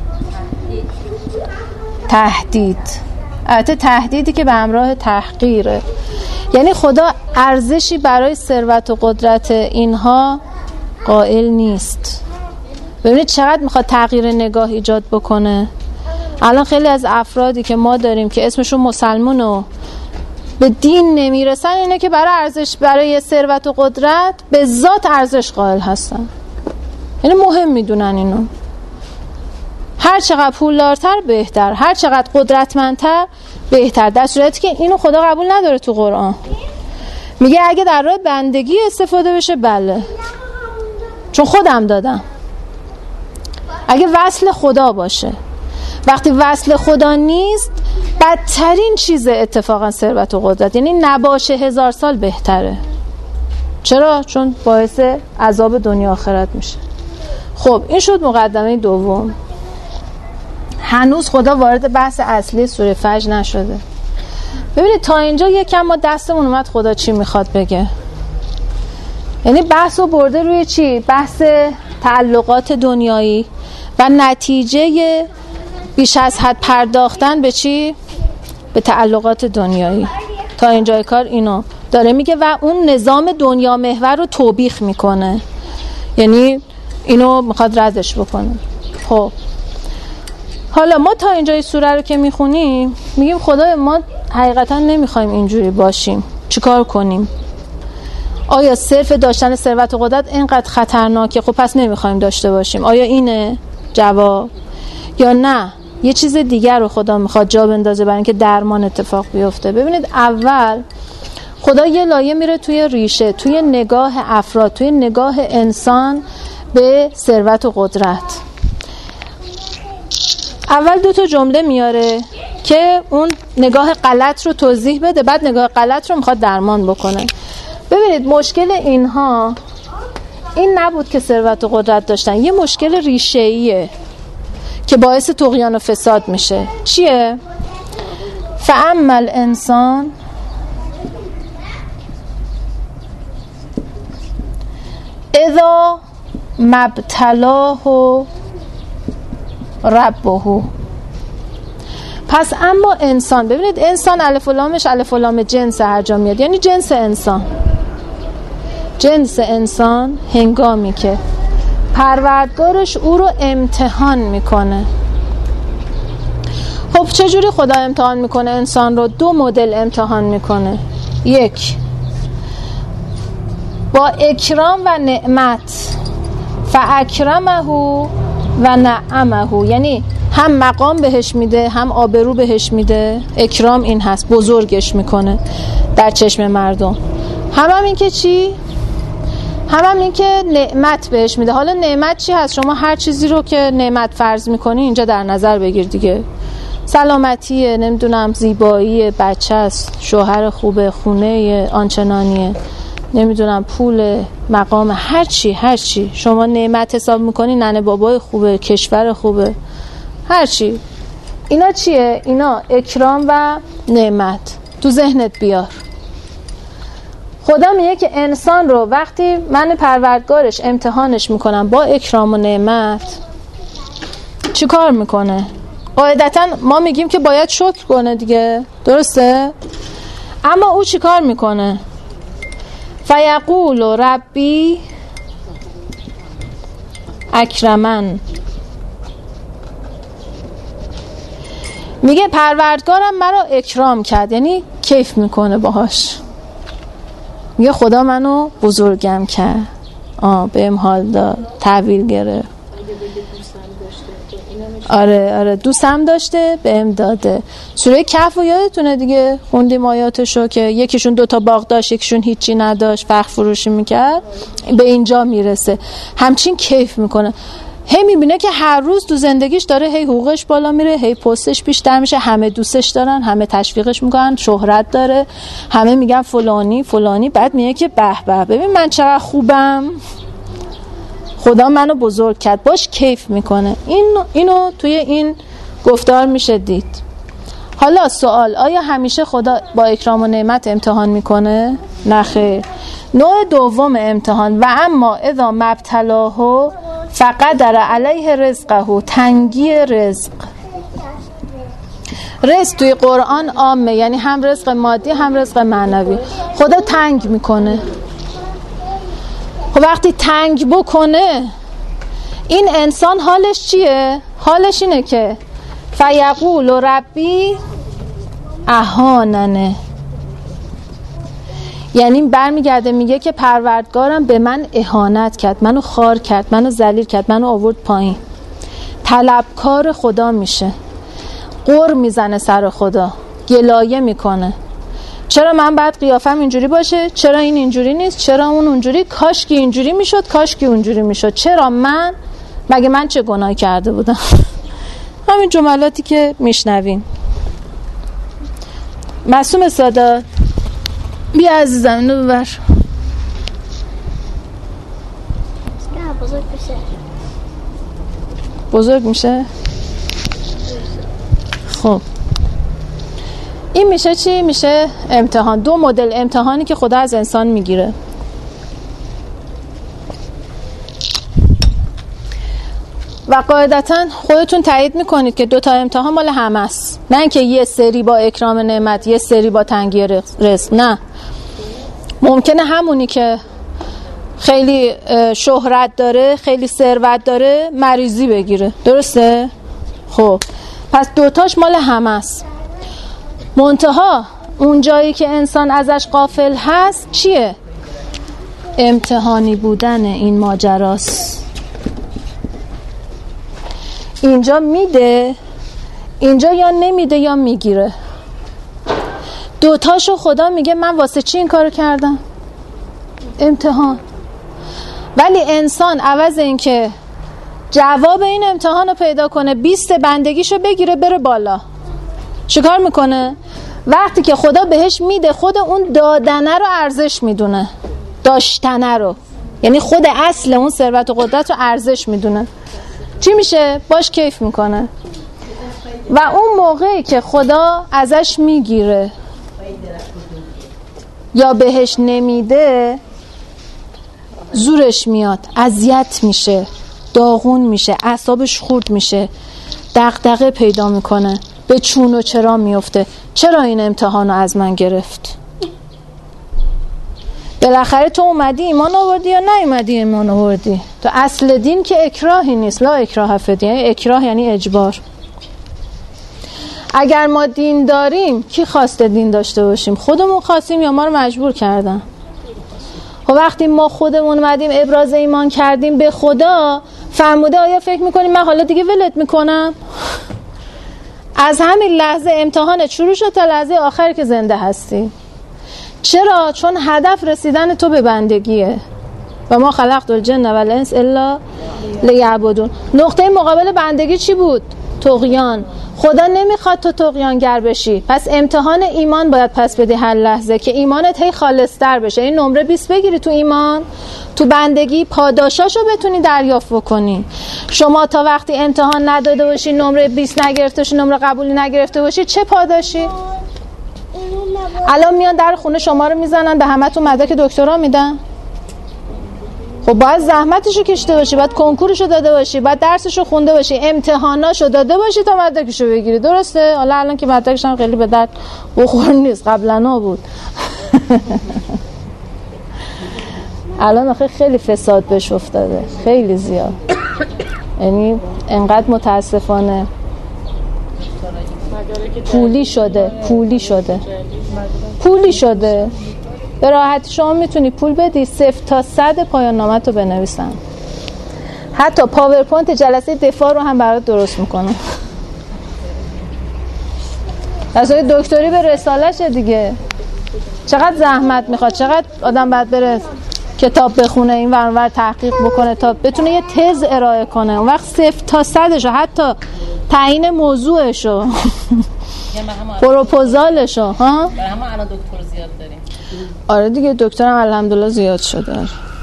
S1: تهدید، البته تهدیدی که به همراه تحقیره. یعنی خدا ارزشی برای ثروت و قدرت اینها قائل نیست. ببینید چقدر میخواد تغییر نگاه ایجاد بکنه. الان خیلی از افرادی که ما داریم که اسمشون مسلمان و به دین نمیرسن، اینه که برای ثروت و قدرت به ذات ارزش قائل هستن. یعنی مهم میدونن اینو. هر چقدر پولدارتر بهتر، هر چقدر قدرتمندتر بهتر، در صورتی که اینو خدا قبول نداره. تو قرآن میگه اگه در راه بندگی استفاده بشه بله، چون خودم دادم. اگه وصل خدا باشه، وقتی وصل خدا نیست، بدترین چیز اتفاقا ثروت و قدرت، یعنی نباشه 1000 سال بهتره. چرا؟ چون باعث عذاب دنیا آخرت میشه. خب این شد مقدمه دوم. هنوز خدا وارد بحث اصلی سوره فجر نشده. ببینید تا اینجا یکم ما دستمون اومد خدا چی میخواد بگه. یعنی بحث رو برده روی چی؟ بحث تعلقات دنیایی و نتیجه بیش از حد پرداختن به چی؟ به تعلقات دنیایی. تا اینجای کار اینو داره میگه و اون نظام دنیا محور رو توبیخ میکنه، یعنی اینو میخواد ردش بکنه. خب حالا ما تا اینجای سوره رو که میخونیم میگیم خدا ما حقیقتا نمیخوایم اینجوری باشیم، چیکار کنیم؟ آیا صرف داشتن ثروت و قدرت اینقدر خطرناکه؟ خب پس نمیخوایم داشته باشیم. آیا اینه جواب؟ یا نه یه چیز دیگر رو خدا میخواد جا بندازه برای اینکه درمان اتفاق بیفته؟ ببینید اول خدا یه لایه میره توی ریشه، توی نگاه افراد، توی نگاه انسان به ثروت و قدرت. اول 2 جمله میاره که اون نگاه غلط رو توضیح بده، بعد نگاه غلط رو میخواد درمان بکنه. ببینید مشکل اینها این نبود که ثروت و قدرت داشتن، یه مشکل ریشه‌ایه که باعث طغیان و فساد میشه. چیه؟ فاما الانسان اذا مبتلاه ربه. پس اما انسان، ببینید انسان الف و لامش الف و لام جنس هر جا میاد، یعنی جنس انسان. جنس انسان هنگامی که پروردگارش او رو امتحان میکنه. خب چجوری خدا امتحان میکنه انسان رو؟ 2 مدل امتحان میکنه. 1 با اکرام و نعمت، فاکرمه و نعمه، یعنی هم مقام بهش میده هم آبرو بهش میده. اکرام این هست، بزرگش میکنه در چشم مردم. هم این که چی؟ هم این که نعمت بهش میده. حالا نعمت چی هست؟ شما هر چیزی رو که نعمت فرض میکنی اینجا در نظر بگیر دیگه. سلامتیه، نمیدونم زیبایی بچه است، شوهر خوبه، خونه آنچنانیه، نمیدونم پول، مقام، هر چی شما نعمت حساب میکنی، ننه بابای خوبه، کشور خوبه، هر چی. اینا چیه؟ اینا اکرام و نعمت. تو ذهنت بیار. خدا میگه که انسان رو وقتی من پروردگارش امتحانش میکنم با اکرام و نعمت، چی کار میکنه؟ قاعدتا ما میگیم که باید شکر کنه دیگه، درسته؟ اما او چی کار میکنه؟ فیقول ربی اکرمن. میگه پروردگارم مرا اکرام کرد، یعنی کیف میکنه باهاش. میگه خدا منو بزرگم کرد، بهم حال داد، تحویل گرفت. آره دوستم داشته بهم داده. سوره کهف رو یادتونه دیگه، خوندیم آیاتشو که یکیشون 2 باغ داشت، یکیشون هیچی نداشت، فخر فروشی میکرد. به اینجا میرسه، همچین کیف میکنه. هی میبینه که هر روز تو زندگیش داره هی حقوقش بالا میره، هی پستش بیشتر میشه، همه دوستش دارن، همه تشویقش میکنن، شهرت داره، همه میگن فلانی. بعد میگه که به به، ببین من چقدر خوبم، خدا منو بزرگ کرد، باش کیف میکنه. اینو توی این گفتار میشه دید. حالا سوال، آیا همیشه خدا با اکرام و نعمت امتحان میکنه؟ نه خیر. نوع دوم امتحان، و اما اذا مبتلاه فقدر علیه رزقه، تنگی رزق. رزق توی قرآن عامه، یعنی هم رزق مادی هم رزق معنوی. خدا تنگ میکنه. خب وقتی تنگ بکنه این انسان حالش چیه؟ حالش اینه که فیقول ربی اهاننه، یعنی برمیگرده میگه که پروردگارم به من اهانت کرد، منو خوار کرد، منو ذلیل کرد، منو آورد پایین. طلبکار خدا میشه، غر میزنه سر خدا، گلایه میکنه. چرا من باید قیافم اینجوری باشه؟ چرا این اینجوری نیست؟ چرا اون اونجوری؟ کاش که اینجوری میشد، کاش که اونجوری میشد. چرا من؟ مگه من چه گناهی کرده بودم؟ همین جملاتی که میشنویم. معصوم سادات بیا عزیزم اینو ببر.
S4: نه بزرگ میشه.
S1: بزرگ میشه؟ خب این میشه چی؟ میشه امتحان. دو مدل امتحانی که خدا از انسان میگیره. و قاعدتا خودتون تایید میکنید که 2 تا امتحان مال همه است، نه اینکه یه سری با اکرام نعمت یه سری با تنگی رزق. نه، ممکنه همونی که خیلی شهرت داره، خیلی ثروت داره، مریضی بگیره. درسته؟ خب پس 2 تاش مال همه است. منتها اون جایی که انسان ازش غافل هست چیه؟ امتحانی بودن این ماجراست. اینجا میده، اینجا یا نمیده یا میگیره. 2 تاشو خدا میگه من واسه چی این کارو کردم؟ امتحان. ولی انسان عوض این که جواب این امتحان رو پیدا کنه، 20 بندگیشو بگیره بره بالا، چیکار میکنه؟ وقتی که خدا بهش میده خود اون دادنه رو ارزش میدونه، داشتنه رو، یعنی خود اصل اون ثروت و قدرت رو ارزش میدونه. چی میشه؟ باش کیف میکنه. و اون موقعی که خدا ازش میگیره یا بهش نمیده زورش میاد، اذیت میشه، داغون میشه، اعصابش خورد میشه، دغدغه پیدا میکنه، به چون و چرا میفته. چرا این امتحانو از من گرفت؟ بالاخره تو اومدی ایمان آوردی یا نیومدی ایمان آوردی؟ تو اصل دین که اکراهی نیست، لا اکراه فی الدین. یعنی اکراه یعنی اجبار. اگر ما دین داریم کی خواسته دین داشته باشیم؟ خودمون خواستیم یا ما رو مجبور کردن؟ خب وقتی ما خودمون اومدیم ابراز ایمان کردیم به خدا، فرموده آیا فکر میکنیم من حالا دیگه ولت میکنم؟ از همین لحظه امتحانت شروع شد تا لحظه آخری که زنده هستی. چرا؟ چون هدف رسیدن تو به بندگیه. و ما خلقت الجن و الانس الا لیعبدون. نقطه مقابل بندگی چی بود؟ طغیان. خدا نمیخواد تو طغیانگر بشی، پس امتحان ایمان باید پس بدی هر لحظه که ایمانت هی خالص‌تر بشه. این نمره 20 بگیری تو ایمان، تو بندگی پاداشاشو بتونی دریافت بکنی. شما تا وقتی امتحان نداده باشی، نمره 20 نگرفته باشی، نمره قبولی نگرفته باشی، چه پاداشی؟ الان میان در خونه شما رو میزنن، به همتون مدرک دکترا میدن. خب باید زحمتشو کشیده باشی، باید کنکورشو داده باشی، باید درسشو خونده باشی، امتحاناشو داده باشی تا مدرکشو بگیری. درسته؟ حالا الان که مدرکش هم خیلی به درد بخور نیست، قبلا بود. الان آخه خیلی فساد بهش افتاده، خیلی زیاد. یعنی انقدر متاسفانه پولی شده. به راحتی شما میتونی پول بدی 0 تا 100 پایان نامت رو بنویسن. حتی پاورپوینت جلسه دفاع رو هم برات درست میکنن. اصلا دکتری به رساله‌شه دیگه. چقدر زحمت میخواد، چقدر آدم باید بره کتاب بخونه، این ور اون ور تحقیق بکنه تا بتونه یه تز ارائه کنه. اون وقت 0 تا 100شو، حتی تعیین موضوعشو، پروپوزالشو، ها؟
S2: برای همه الان دکتر زیاد داریم.
S1: آره دیگه، دکترم الحمدلله زیاد شده.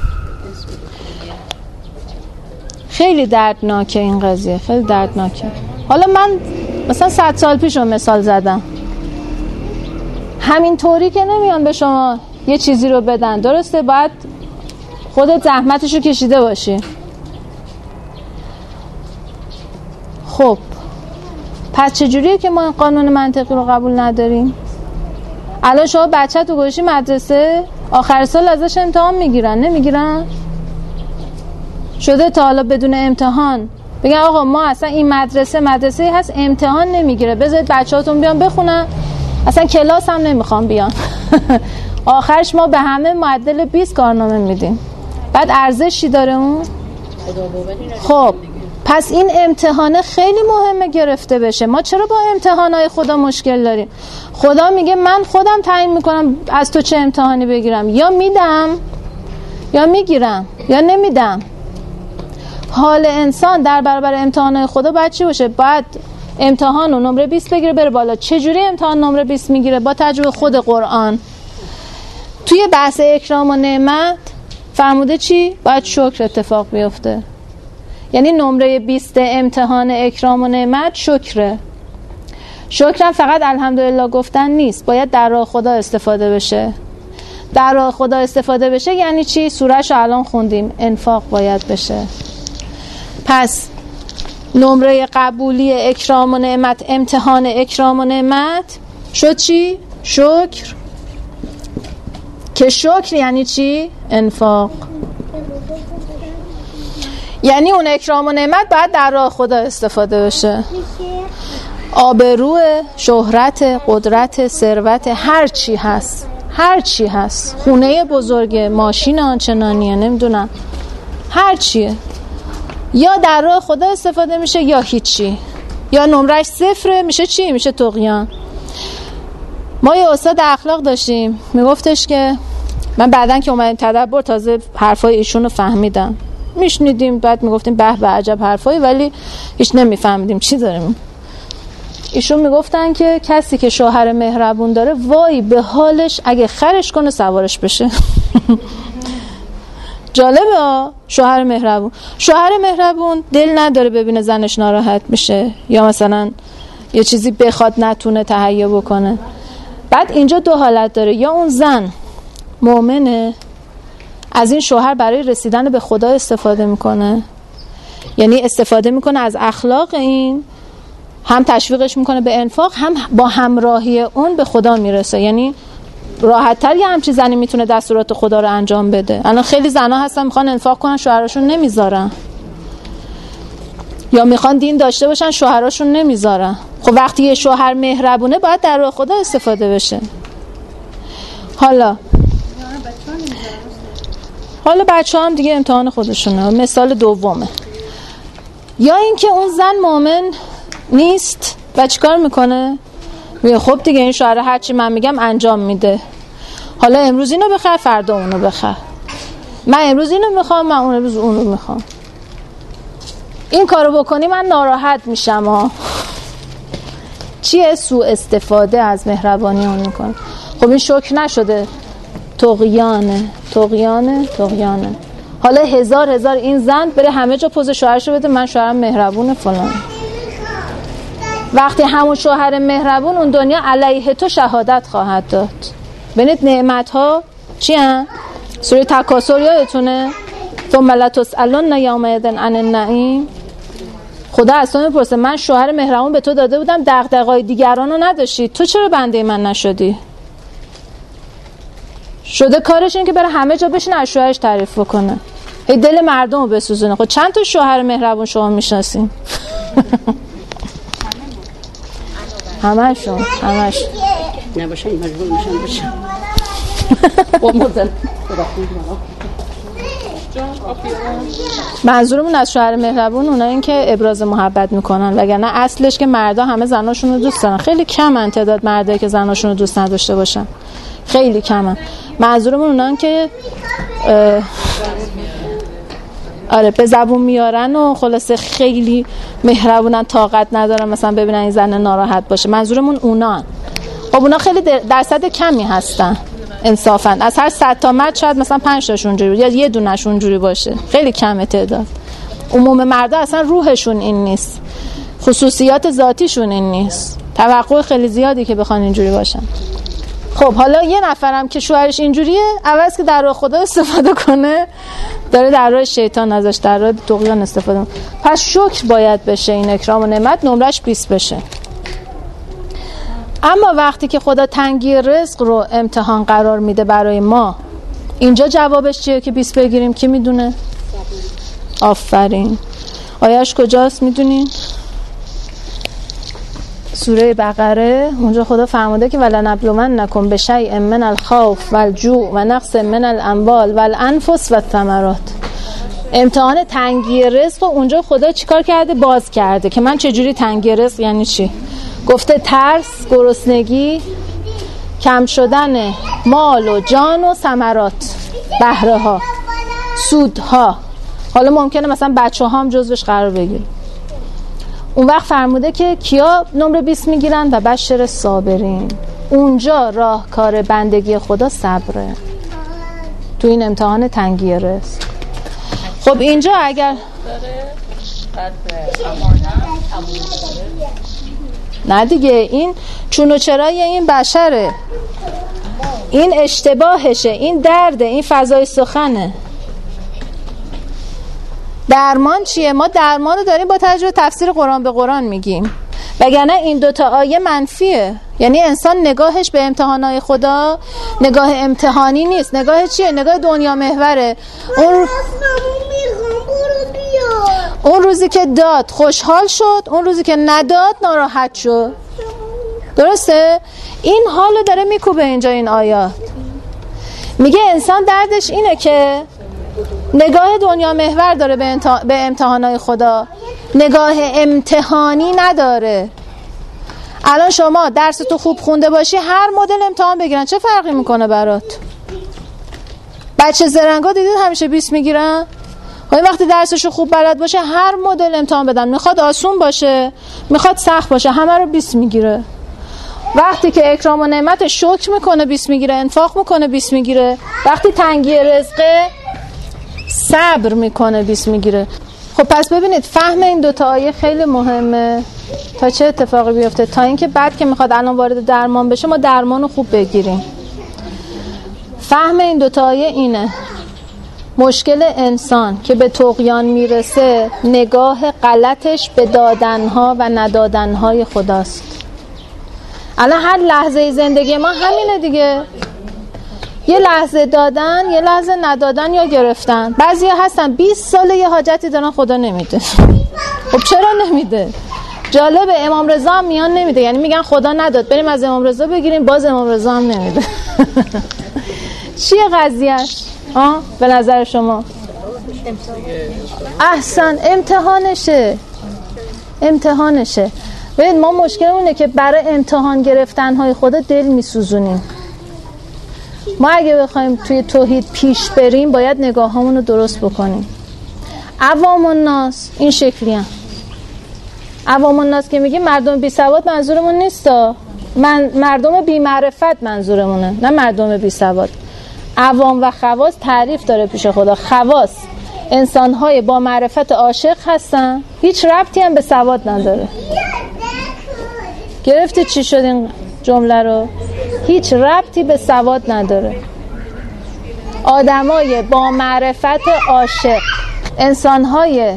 S1: خیلی دردناکه این قضیه، خیلی دردناکه. حالا من مثلا 100 سال پیش رو مثال زدم، همین طوری که نمیان به شما یه چیزی رو بدن. درسته؟ باید خودت زحمتشو کشیده باشی. خب پس چجوریه که ما این قانون منطقی رو قبول نداریم؟ الان شما بچه تو گوشی مدرسه آخر سال ازش امتحان میگیرن نمیگیرن؟ شده تا حالا بدون امتحان بگن آقا ما اصلا این مدرسه هست امتحان نمیگیره، بذارید بچه‌هاتون بیان بخونن، اصلا کلاس هم نمیخوام بیان. آخرش ما به همه معدل 20 کارنامه میدیم، بعد ارزشی داره اون؟ خب پس این امتحانه خیلی مهمه گرفته بشه. ما چرا با امتحانای خدا مشکل داریم؟ خدا میگه من خودم تعیین میکنم از تو چه امتحانی بگیرم، یا میدم یا میگیرم یا نمیدم. حال انسان در برابر امتحانای خدا باید چی باشه؟ باید امتحان رو نمره 20 بگیره بره بالا. چجوری امتحان نمره 20 میگیره؟ با تجربه خود قرآن. توی بحث اکرام و نعمت فرموده چی؟ باید شکر اتفاق بیفته. یعنی نمره 20 امتحان اکرام و نعمت شکره. شکرم فقط الحمدلله گفتن نیست، باید در راه خدا استفاده بشه. در راه خدا استفاده بشه یعنی چی؟ سوره‌ش رو الان خوندیم، انفاق باید بشه. پس نمره قبولی اکرام و نعمت، امتحان اکرام و نعمت شد چی؟ شکر. که شکر یعنی چی؟ انفاق. یعنی اون اکرام و نعمت باید در راه خدا استفاده بشه. آبرو، شهرت، قدرت، ثروت، هر چی هست، خونه بزرگه، ماشین آنچنانیه، نمیدونم هر چیه، یا در راه خدا استفاده میشه یا هیچی، یا نمرش صفره میشه چی؟ میشه طغیان. ما یه استاد اخلاق داشتیم میگفتش که من بعدن که اومدیم تدبر تازه حرفای ایشون رو فهمیدم، میشنیدیم بعد میگفتیم به به عجب حرفایی، ولی هیچ نمیفهمیدیم چی داریم. ایشون میگفتن که کسی که شوهر مهربون داره وای به حالش اگه خرش کنه سوارش بشه. جالبه. شوهر مهربون دل نداره ببینه زنش ناراحت میشه یا مثلا یه چیزی بخواد نتونه تهیه بکنه. بعد اینجا دو حالت داره، یا اون زن مؤمنه از این شوهر برای رسیدن به خدا استفاده میکنه، یعنی استفاده میکنه از اخلاق این، هم تشویقش میکنه به انفاق، هم با همراهی اون به خدا میرسه. یعنی راحت‌تر یه همچین زنی میتونه دستورات خدا رو انجام بده. الان خیلی زنا هستن میخوان انفاق کنن شوهراشون نمیذارن، یا میخوان دین داشته باشن شوهراشون نمیذارن. خب وقتی یه شوهر مهربونه باید در راه خدا استفاده بشه. حالا بچه هم دیگه امتحان خودشونه. مثال دومه، یا اینکه اون زن مؤمن نیست و چیکار میکنه؟ میگه خب دیگه این شوهر هرچی من میگم انجام میده، حالا امروز اینو بخر فردا اونو بخر، من امروز اینو میخوام من امروز اونو میخوام، این کارو بکنی من ناراحت میشم. چیه؟ سوء استفاده از مهربانی اون میکنه. خب این شکر نشده، طغیانه. حالا هزار این زن بره همه جا پوز شوهرشو بده من شوهرم مهربونه فلان. وقتی همون شوهر مهربون اون دنیا علیه تو شهادت خواهد داد. ببینید نعمت ها چی هن؟ سوره تکاثر یادتونه؟ ثم لتسألن یومئذ عن النعیم. خدا از تو میپرسه من شوهر مهربون به تو داده بودم، دغدغه‌های دیگران رو نداشتی، تو چرا بنده من نشدی؟ شده کارش این که بره همه جا بشینه از شوهرش تعریف بکنه، هی دل مردم رو بسوزونه. خب چند تا شوهر مهربون شما میشناسین؟ همشون
S3: نباشه این مجبور میشن بشن.
S1: منظورمون از شوهر مهربون اونایی که ابراز محبت میکنن، وگرنه اصلش که مردا همه زناشون رو دوست دارن. خیلی کم تعداد مردایی که زناشون رو دوست نداشته باشن، خیلی کمن. منظورمون اونان که به زبون میارن و خلاصه خیلی مهربونن، طاقت ندارن مثلا ببینن این زن ناراحت باشه. منظورمون اونان. خب اونا خیلی درصد کمی هستن انصافا. از هر 100 تا مرد شاید مثلا 5 تاشون جوری یا یه دونهشون جوری باشه، خیلی کمه تعداد. عموم مردا اصلا روحشون این نیست، خصوصیات ذاتیشون این نیست، توقع خیلی زیادی که بخوان اینجوری باشن. خب حالا یه نفرم که شوهرش اینجوریه، عوض که در راه خدا استفاده کنه داره در راه شیطان ازش در راه طغیان استفاده کنه. پس شکر باید بشه این اکرام و نعمت نمرش 20 بشه. اما وقتی که خدا تنگی رزق رو امتحان قرار میده برای ما، اینجا جوابش چیه که 20 بگیریم؟ کی میدونه؟ آفرین. آیش کجاست میدونین؟ سوره بقره. اونجا خدا فرموده که ولنبلونکم بشیء من الخوف والجوع و نقص من الاموال والانفس والثمرات. امتحان تنگی رزق اونجا خدا چیکار کرده؟ باز کرده که من چجوری تنگی رزق یعنی چی؟ گفته ترس، گرسنگی، کم شدن مال و جان و ثمرات، بهره ها، سودها. حالا ممکنه مثلا بچه ها هم جزوش قرار بگیره. اون وقت فرموده که کیا نمره 20 میگیرن؟ و بشر صابرین. اونجا راهکار بندگی خدا صبره تو این امتحان تنگی رزق. خب اینجا اگر نه دیگه، این چون و چرای این بشره، این اشتباهشه، این درده، این فضای سخنه. درمان چیه؟ ما درمان رو داریم با توجه به تفسیر قرآن به قرآن میگیم، وگرنه این دوتا آیه منفیه. یعنی انسان نگاهش به امتحانات خدا نگاه امتحانی نیست. نگاه چیه؟ نگاه دنیا محوره. اون روزی که داد خوشحال شد، اون روزی که نداد ناراحت شد. درسته؟ این حالو داره میکوبه اینجا این آیات. میگه انسان دردش اینه که نگاه دنیا محور داره به امتحانات خدا، نگاه امتحانی نداره. الان شما درس تو خوب خونده باشی، هر مدل امتحان بگیرن چه فرقی میکنه برات؟ بچه زرنگا دیدید همیشه 20 میگیرن؟ این وقتی درسشو خوب بلد باشه هر مدل امتحان بدن، میخواد آسون باشه میخواد سخت باشه، همه رو 20 میگیره. وقتی که اکرام و نعمت شکر میکنه 20 میگیره، انفاق میکنه 20 میگیره. وقتی تنگی رزقه صبر میکنه 20 میگیره. خب پس ببینید فهم این دوتا آیه خیلی مهمه تا چه اتفاقی بیفته، تا اینکه بعد که میخواد الان وارد درمان بشه ما درمانو خوب بگیریم. فهم این دوتا آیه اینه: مشکل انسان که به طغیان میرسه نگاه غلطش به دادنها و ندادنهای خداست. الان هر لحظه زندگی ما همینه دیگه، یه لحظه دادن، یه لحظه ندادن یا گرفتن. بعضیا هستن 20 ساله یه حاجتی دارن خدا نمیده. خب چرا نمیده؟ جالبه امام رضا هم میان نمیده، یعنی میگن خدا نداد بریم از امام رضا بگیریم، باز امام رضا هم نمیده. چیه قضیهش؟ به نظر شما؟ احسن، امتحانشه. ببین ما مشکلمونه که برای امتحان گرفتنهای خدا دل میسوزونیم. ما اگه بخوایم توی توحید پیش بریم باید نگاهامون رو درست بکنیم. عوام الناس این شکلی هم. عوام الناس که میگیم مردم بی سواد منظورمون نیستا، مردم بی معرفت منظورمونه، نه مردم بی سواد. عوام و خواص تعریف داره پیش خدا. خواص انسان‌های با معرفت عاشق هستن، هیچ ربطی هم به سواد نداره. گرفتی چی شد این جمله رو؟ هیچ ربطی به سواد نداره. آدمای با معرفت عاشق، انسان‌های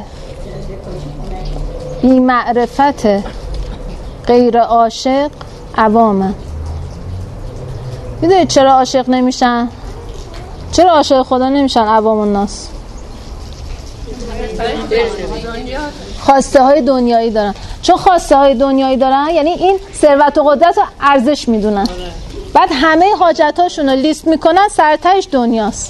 S1: بی معرفت غیر عاشق عوامه. میدونید چرا عاشق نمیشن؟ چرا عاشق خدا نمیشن عوام الناس؟ خواسته های دنیایی دارن. چون خواسته های دنیایی دارن یعنی این ثروت و قدرت رو ارزش میدونن، بعد همه حاجت هاشون رو لیست میکنن، سرتش دنیاست.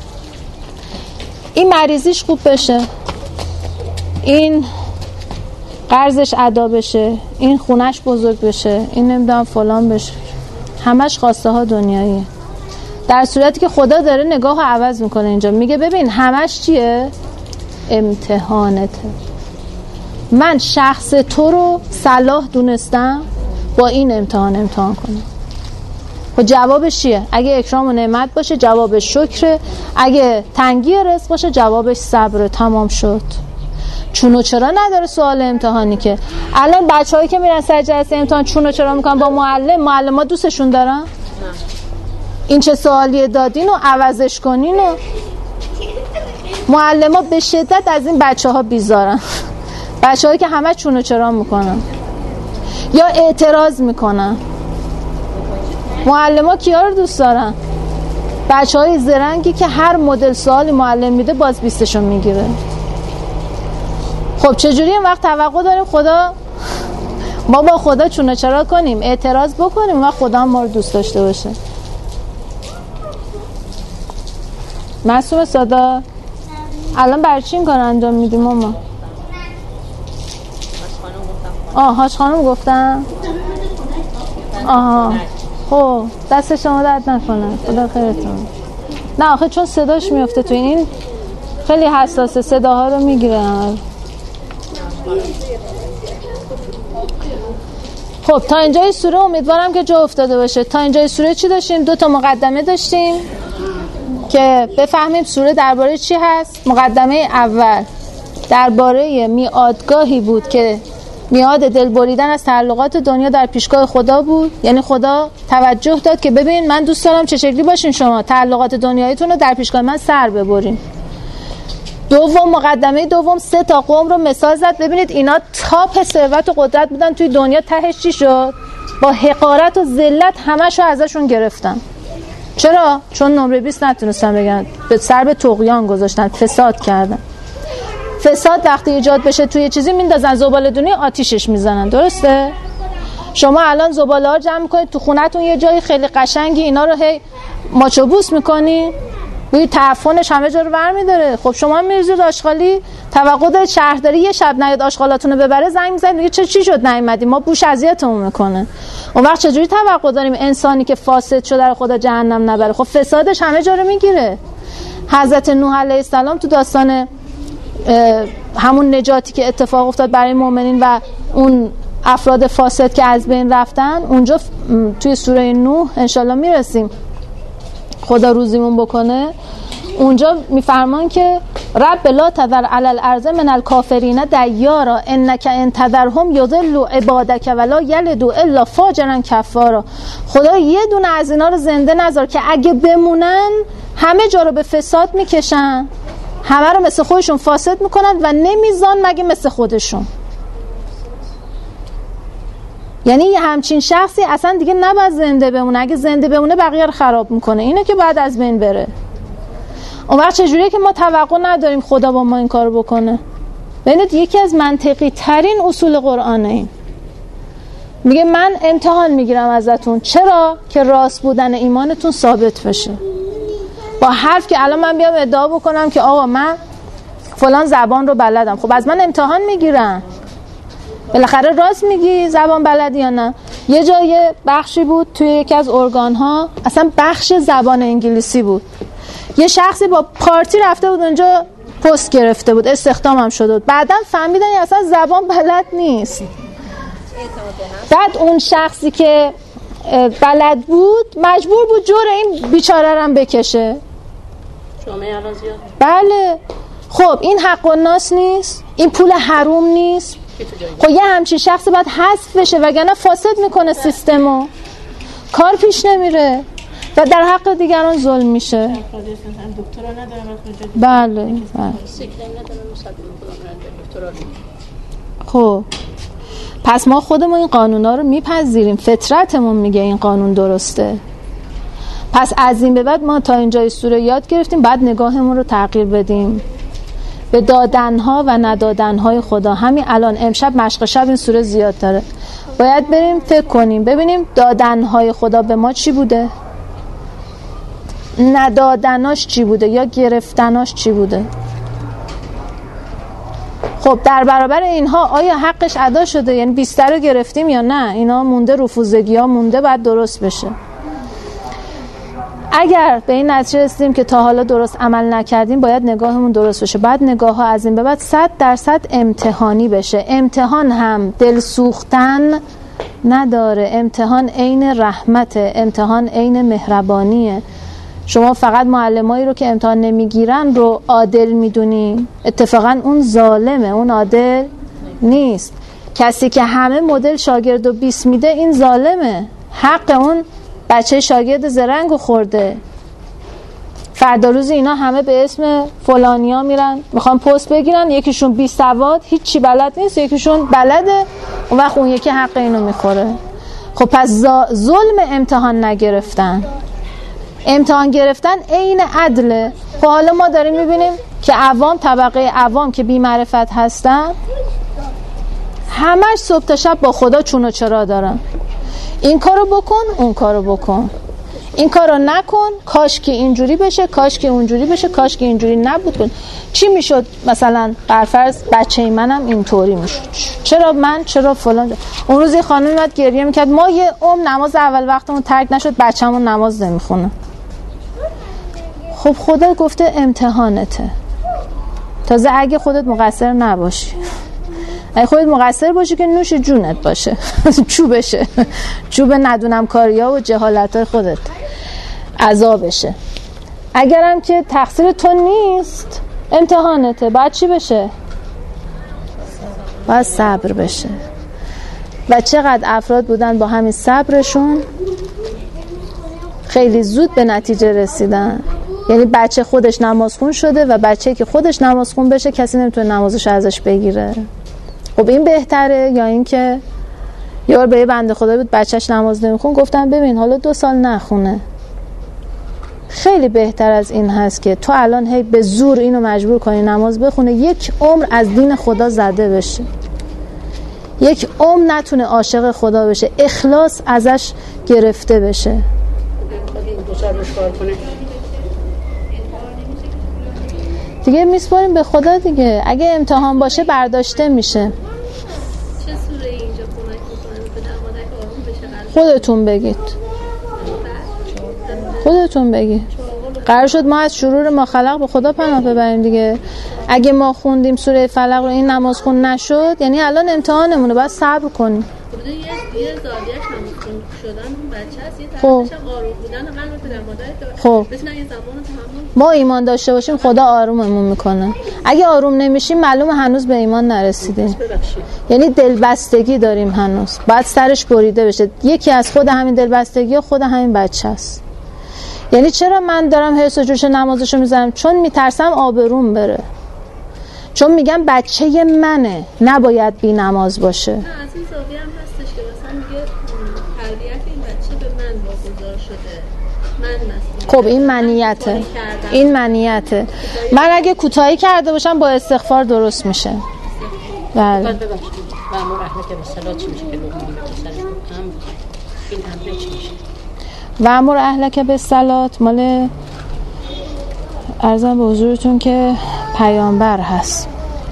S1: این مریضیش خوب بشه، این قرضش ادا بشه، این خونش بزرگ بشه، این نمیدونم فلان بشه، همش خواسته ها دنیاییه. در صورتی که خدا داره نگاه رو عوض میکنه اینجا، میگه ببین همش چیه؟ امتحانته. من شخص تو رو صلاح دونستم با این امتحان کنم. خب جوابش چیه؟ اگه اکرام و نعمت باشه جوابش شکره، اگه تنگی رزق باشه جوابش صبر. تمام شد. چون و چرا نداره سوال امتحانی که. الان بچه‌هایی که میرن سر جلسه امتحان چون و چرا میکنن با معلم‌ها دوستشون دارن؟ این چه سوالیه دادین و عوضش کنین و معلم‌ها به شدت از این بچه‌ها بیزارن. بچه‌هایی که همه چون و چرا میکنن یا اعتراض میکنن. معلم‌ها کیا رو دوست دارن؟ بچه‌های زرنگی که هر مدل سوالی معلم میده باز 20شون میگیره. خب چجوری این وقت توقع داریم خدا ما با خدا چونه چرا کنیم، اعتراض بکنیم و خدا ما رو دوست داشته باشه؟ معصومه صدا الان برای چی این کار انجام میدیم ماما؟ هاش خانم گفتم. خب دست شما درد نکنه، خدا خیرتون. نه آخه چون صداش میفته تو این خیلی حساسه، صداها رو میگیره. خب تا اینجای سوره امیدوارم که جا افتاده باشه. تا اینجای سوره چی داشتیم؟ 2 تا مقدمه داشتیم که بفهمیم سوره درباره چی هست. مقدمه اول درباره میعادگاهی بود که میعاد دل بریدن از تعلقات دنیا در پیشگاه خدا بود. یعنی خدا توجه داد که ببین من دوست دارم چه شکلی باشین شما، تعلقات دنیایتون رو در پیشگاه من سر ببرین. دوم مقدمه دوم 3 تا قوم رو مثال زد. ببینید اینا تاپ ثروت و قدرت بودن توی دنیا، تهش چی شد؟ با حقارت و ذلت همشو ازشون گرفتن. چرا؟ چون نمره 20 نتونستن بگن، به سر به طغیان گذاشتن، فساد کردن. فساد وقتی ایجاد بشه توی چیزی میندازن زباله‌دونی آتیشش میزنن، درسته؟ شما الان زباله‌ها جمع میکنید تو خونه‌تون یه جای خیلی قشنگی، اینا رو هی ماچوبوس میکنی، بوی تعفنش همه جا رو برمی‌داره. خب شما میریزید آشغالی، توقع دارید شهرداری یه شب نیاد آشغالاتون رو ببره، زنگ می‌زنید میگه چی شد نیومدی، ما بوش اذیتمون میکنه. اون وقت چجوری توقع داریم انسانی که فاسد شده رو خدا جهنم نبره؟ خب فسادش همه جا رو میگیره. حضرت نوح علیه السلام تو داستان همون نجاتی که اتفاق افتاد برای مؤمنین و اون افراد فاسد که از بین رفتن، اونجا توی سوره نوح انشالله میرسیم خدا روزیمون بکنه، اونجا میفرمان که رب لا تذر علی الارض من الکافرین دیارا انک ان تذرهم یضلوا عبادک ولا یلدوا الا فاجرا کفارا. خدا یه دونه از اینا رو زنده نذار که اگه بمونن همه جا رو به فساد میکشن، همه رو مثل خودشون فاسد میکنن و نمیزان مگه مثل خودشون. یعنی یه همچین شخصی اصلا دیگه نباید زنده بمونه، اگه زنده بمونه بقیه رو خراب میکنه، اینه که بعد از بین بره. اون وقت چجوریه که ما توقع نداریم خدا با ما این کار بکنه؟ ببینید یکی از منطقی ترین اصول قرآنه این. میگه من امتحان میگیرم ازتون، چرا؟ که راست بودن ایمانتون ثابت بشه. با حرف که الان من بیام ادعا بکنم که آقا من فلان زبان رو بلدم، خب از من امتحان میگیرن، بالاخره راست میگی زبان بلدی یا نه. یه جای بخشی بود توی یکی از ارگان ها، اصلا بخش زبان انگلیسی بود، یه شخصی با پارتی رفته بود اونجا پست گرفته بود، استخدام هم شده بود، بعداً فهمیدن اصلا زبان بلد نیست. بعد اون شخصی که بلد بود مجبور بود جور این بیچاره رو هم بکشه.
S3: جامعه الان زیاد.
S1: بله. خب این حق الناس نیست؟ این پول حروم نیست؟ خب یه همچین شخصی باید حذف بشه وگرنه فاسد میکنه سیستمو، کار پیش نمیره و در حق دیگران ظلم میشه. بله. خب پس ما خودمون این قانونا رو میپذیریم، فطرتمون میگه این قانون درسته. پس از این به بعد ما تا اینجای سوره یاد گرفتیم، بعد نگاهمون رو تغییر بدیم به دادنها و ندادنهای خدا. همین الان امشب مشق شب این سوره زیاد داره، باید بریم فکر کنیم ببینیم دادنهای خدا به ما چی بوده، ندادناش چی بوده یا گرفتناش چی بوده. خب در برابر اینها آیا حقش ادا شده؟ یعنی بیشتر رو گرفتیم یا نه؟ اینا مونده، رفوزگی ها مونده، باید درست بشه. اگر به این نتیجه رسیدیم که تا حالا درست عمل نکردیم، باید نگاهمون درست بشه. بعد نگاه ها از این به بعد 100% امتحانی بشه. امتحان هم دل سوختن نداره، امتحان عین رحمته، امتحان عین مهربانیه. شما فقط معلمایی رو که امتحان نمیگیرن رو عادل میدونی، اتفاقا اون ظالمه، اون عادل نیست. کسی که همه مدل شاگرد و 20 میده این ظالمه، حق اون بچه شاگرد زرنگو خورده. فردا روز اینا همه به اسم فلانیا میرن میخوان پست بگیرن، یکیشون 20 سواد هیچی بلد نیست، یکیشون بلده، اون وقت اون یکی حق اینو میخوره. خب پس ظلم امتحان نگرفتن. امتحان گرفتن عین عدله. خب حالا ما داریم میبینیم که عوام، طبقه عوام که بی معرفت هستن، همش صبح تا شب با خدا چون و چرا دارن. این کارو بکن، اون کارو بکن، این کارو نکن، کاش که اینجوری بشه، کاش که اونجوری بشه، کاش که اینجوری نبود کن. چی میشد مثلا برفرض بچه منم اینطوری میشد، چرا من، چرا فلان. اون روز یه خانم اومد گریه میکرد ما یه نماز اول وقتمون ترک نشد، بچه‌مون نماز نمیخونه. خب خدا گفته امتحانته. تازه اگه خودت مقصر نباشی، اگه خودت مقصر باشی که نوش جونت باشه چوبشه، چوب ندونم کاریا و جهالتای خودت عذابشه. اگرم که تقصیر تو نیست، امتحانته. بعد چی بشه؟ باید صبر بشه. و چقدر افراد بودن با همین صبرشون خیلی زود به نتیجه رسیدن. یعنی بچه خودش نمازخون شده و بچه که خودش نمازخون بشه کسی نمیتونه نمازش ازش بگیره. خب این بهتره یا این که یه بار به یه بنده خدا بود بچهش نماز نمیخون، گفتم ببین حالا 2 سال نخونه. خیلی بهتر از این هست که تو الان هی به زور اینو مجبور کنی نماز بخونه، 1 عمر از دین خدا زده بشه، 1 عمر نتونه عاشق خدا بشه، اخلاص ازش گرفته بشه.
S3: 2 سال روش کار کنه
S1: دیگه میسپاریم به خدا دیگه. اگه امتحان باشه برداشته میشه.
S5: چه سوره اینجا کمک میکنه به نمادک آروم بشه؟
S1: خودتون بگید، خودتون بگید. قرار شد ما از شرور ما خلق به خدا پناه ببریم دیگه. اگه ما خوندیم سوره فلق رو این نماز خون نشد، یعنی الان امتحانمونه، باید صبر کنیم.
S5: یه زادیش نمازخون شدن اون بچه هست، یه طرفش هم آروم بودن قلب پدر مادر.
S1: خب
S5: بتونن یه زمان تمام
S1: ما ایمان داشته باشیم خدا آروممون میکنه. اگه آروم نمیشیم معلومه هنوز به ایمان نرسیدیم. یعنی دلبستگی داریم هنوز، باید سرش بریده بشه. یکی از خود همین دلبستگی خود همین بچه است. یعنی چرا من دارم حرص و جوش نمازشو میذارم؟ چون میترسم آبروم بره، چون میگم بچه منه، نباید بی نماز باشه.
S5: نه از این زاویه هم هستش که مثلا میگه تربیت این بچه به من واگذار شده، من مسئول.
S1: خب این منیته، این منیته. من اگه کوتاهی کرده باشم با استغفار درست میشه. بله.
S3: و امر اهلک بالصلاة چی میشه که لقمان به پسرش گفت این امر چی میشه؟
S1: و امر اهلک بالصلاة مال عرضم به حضورتون که پیامبر هست،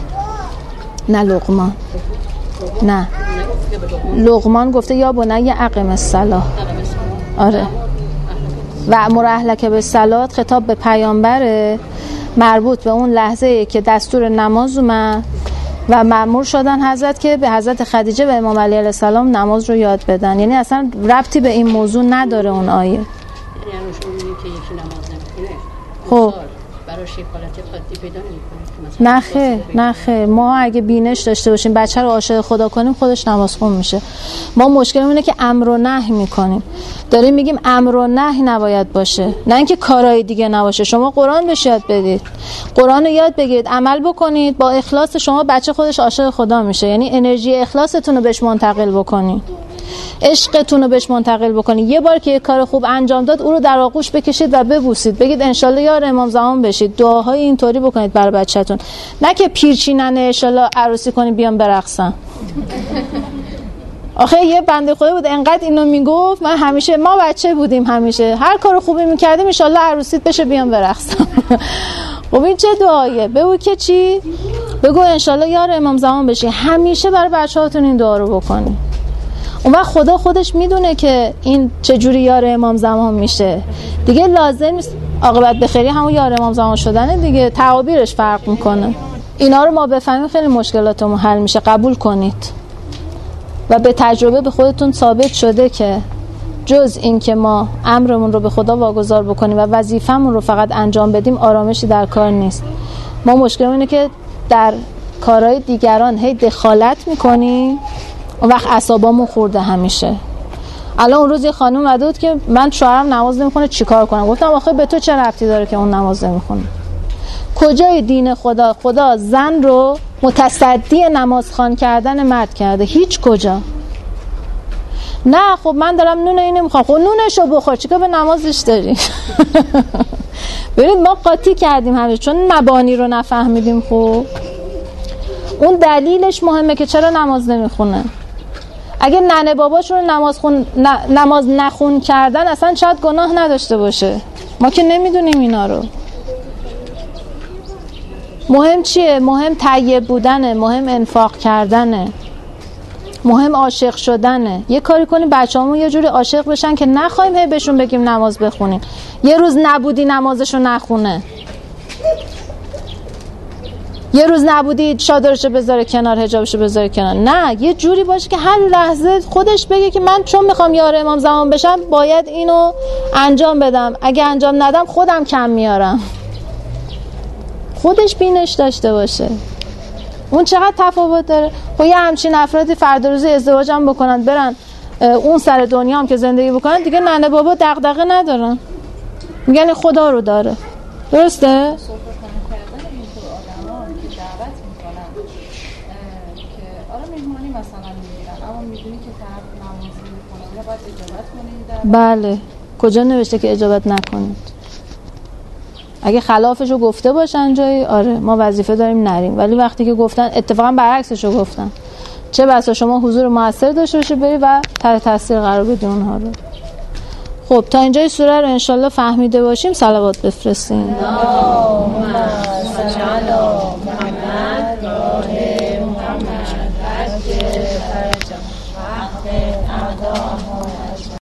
S1: نه لقمان. نه لقمان گفته یا بنی اقم الصلاة. آره. و امر اهلک بالصلاة خطاب به پیامبره، مربوط به اون لحظه که دستور نماز اومد و مأمور شدن حضرت که به حضرت خدیجه و امام علی علیه السلام نماز رو یاد بدن. یعنی اصلا ربطی به این موضوع نداره اون آیه.
S3: یعنی شما میگید که یکی نماز نمیخونه
S1: خب
S3: براش یک حالت خاطی پیدا نمی‌کنه.
S1: نه خیر ما اگه بینش داشته باشیم بچه رو عاشق خدا کنیم خودش نمازخون میشه. ما مشکلمون اینه که امر و نهی میکنیم، داریم میگیم امر و نهی نباید باشه، نه اینکه کارهای دیگه نباشه. شما قرآن بهش یاد بدید، قرآن رو یاد بگیرید، عمل بکنید، با اخلاص شما بچه خودش عاشق خدا میشه. یعنی انرژی اخلاصتون رو بهش منتقل بکنید، عشقتون رو بهش منتقل بکنید. یه بار که یه کار خوب انجام داد او رو در آغوش بکشید و ببوسید، بگید انشالله یار امام زمان بشید. دعاهای اینطوری بکنید برای بچه‌تون، نه که پیرچیننه انشالله عروسی کنید بیان برقصن. آخه یه بنده خدا بود انقدر اینو میگفت، من همیشه، ما بچه بودیم همیشه هر کار خوبی میکردیم انشالله عروسیت بشه بیان برقصن. خب این چه دعایه؟ بگو که چی؟ بگو انشالله یار امام زمان بشی. همیشه برای بچه‌هاتون این دعا رو بکنید. اون وقت خدا خودش میدونه که این چجوری یار امام زمان میشه دیگه. لازم نیست عاقبت بخیری همون یار امام زمان شدنه دیگه، تعابیرش فرق میکنه. اینا رو ما بفهمیم خیلی مشکلاتمون حل میشه. قبول کنید و به تجربه به خودتون ثابت شده که جز این که ما امرمون رو به خدا واگذار بکنیم و وظیفمون رو فقط انجام بدیم آرامشی در کار نیست. ما مشکلمون اینه که در کارهای دیگران هی دخالت میکنیم، اون وقت اعصابمون خورده همیشه. الان اون روز یه خانم اومده بود که من شوهرم نماز نمیخونه چیکار کنم؟ گفتم آخه به تو چه ربطی داره که اون نماز نمیخونه؟ کجای دین خدا زن رو متصدی نماز خوان کردن مرد کرده؟ هیچ کجا. نه خب من دارم نون اینو میخوام. خب نونشو بخور، چیکار به نمازش داری؟ ببینید ما قاطی کردیم همه چون مبانی رو نفهمیدیم. خب اون دلیلش مهمه که چرا نماز نمیخونه. اگه ننه باباشون نماز نخون کردن اصلا شاید گناه نداشته باشه، ما که نمیدونیم اینا رو. مهم چیه؟ مهم طیب بودنه، مهم انفاق کردنه، مهم عاشق شدنه. یه کاری کنیم بچه‌هامون یه جوری عاشق بشن که نخوایم هی بهشون بگیم نماز بخونیم. یه روز نبودی نمازشو نخونه، یه روز نبودی چادرشو بذاره کنار، حجابشو بذاره کنار. نه، یه جوری باشه که هر لحظه خودش بگه که من چون میخوام یار امام زمان بشم باید اینو انجام بدم، اگه انجام ندم خودم کم میارم. خودش بینش داشته باشه. اون چقدر تفاوت داره. خب یه همچین افرادی فردا روزی ازدواج هم بکنن برن اون سر دنیا هم که زندگی بکنن، دیگه ننه بابا دغدغه ندارن، میگن خدا رو داره. درسته؟ بله، کجا نوشته که اجابت نکنید؟ اگه خلافشو گفته باشن جایی، آره ما وظیفه داریم نریم، ولی وقتی که گفتن اتفاقا برعکسشو گفتن، چه بسا شما حضور موثر داشته باشی بری و تحت تاثیر قرار بدی اونها رو. خب تا اینجای سوره رو انشالله فهمیده باشیم صلوات بفرستیم.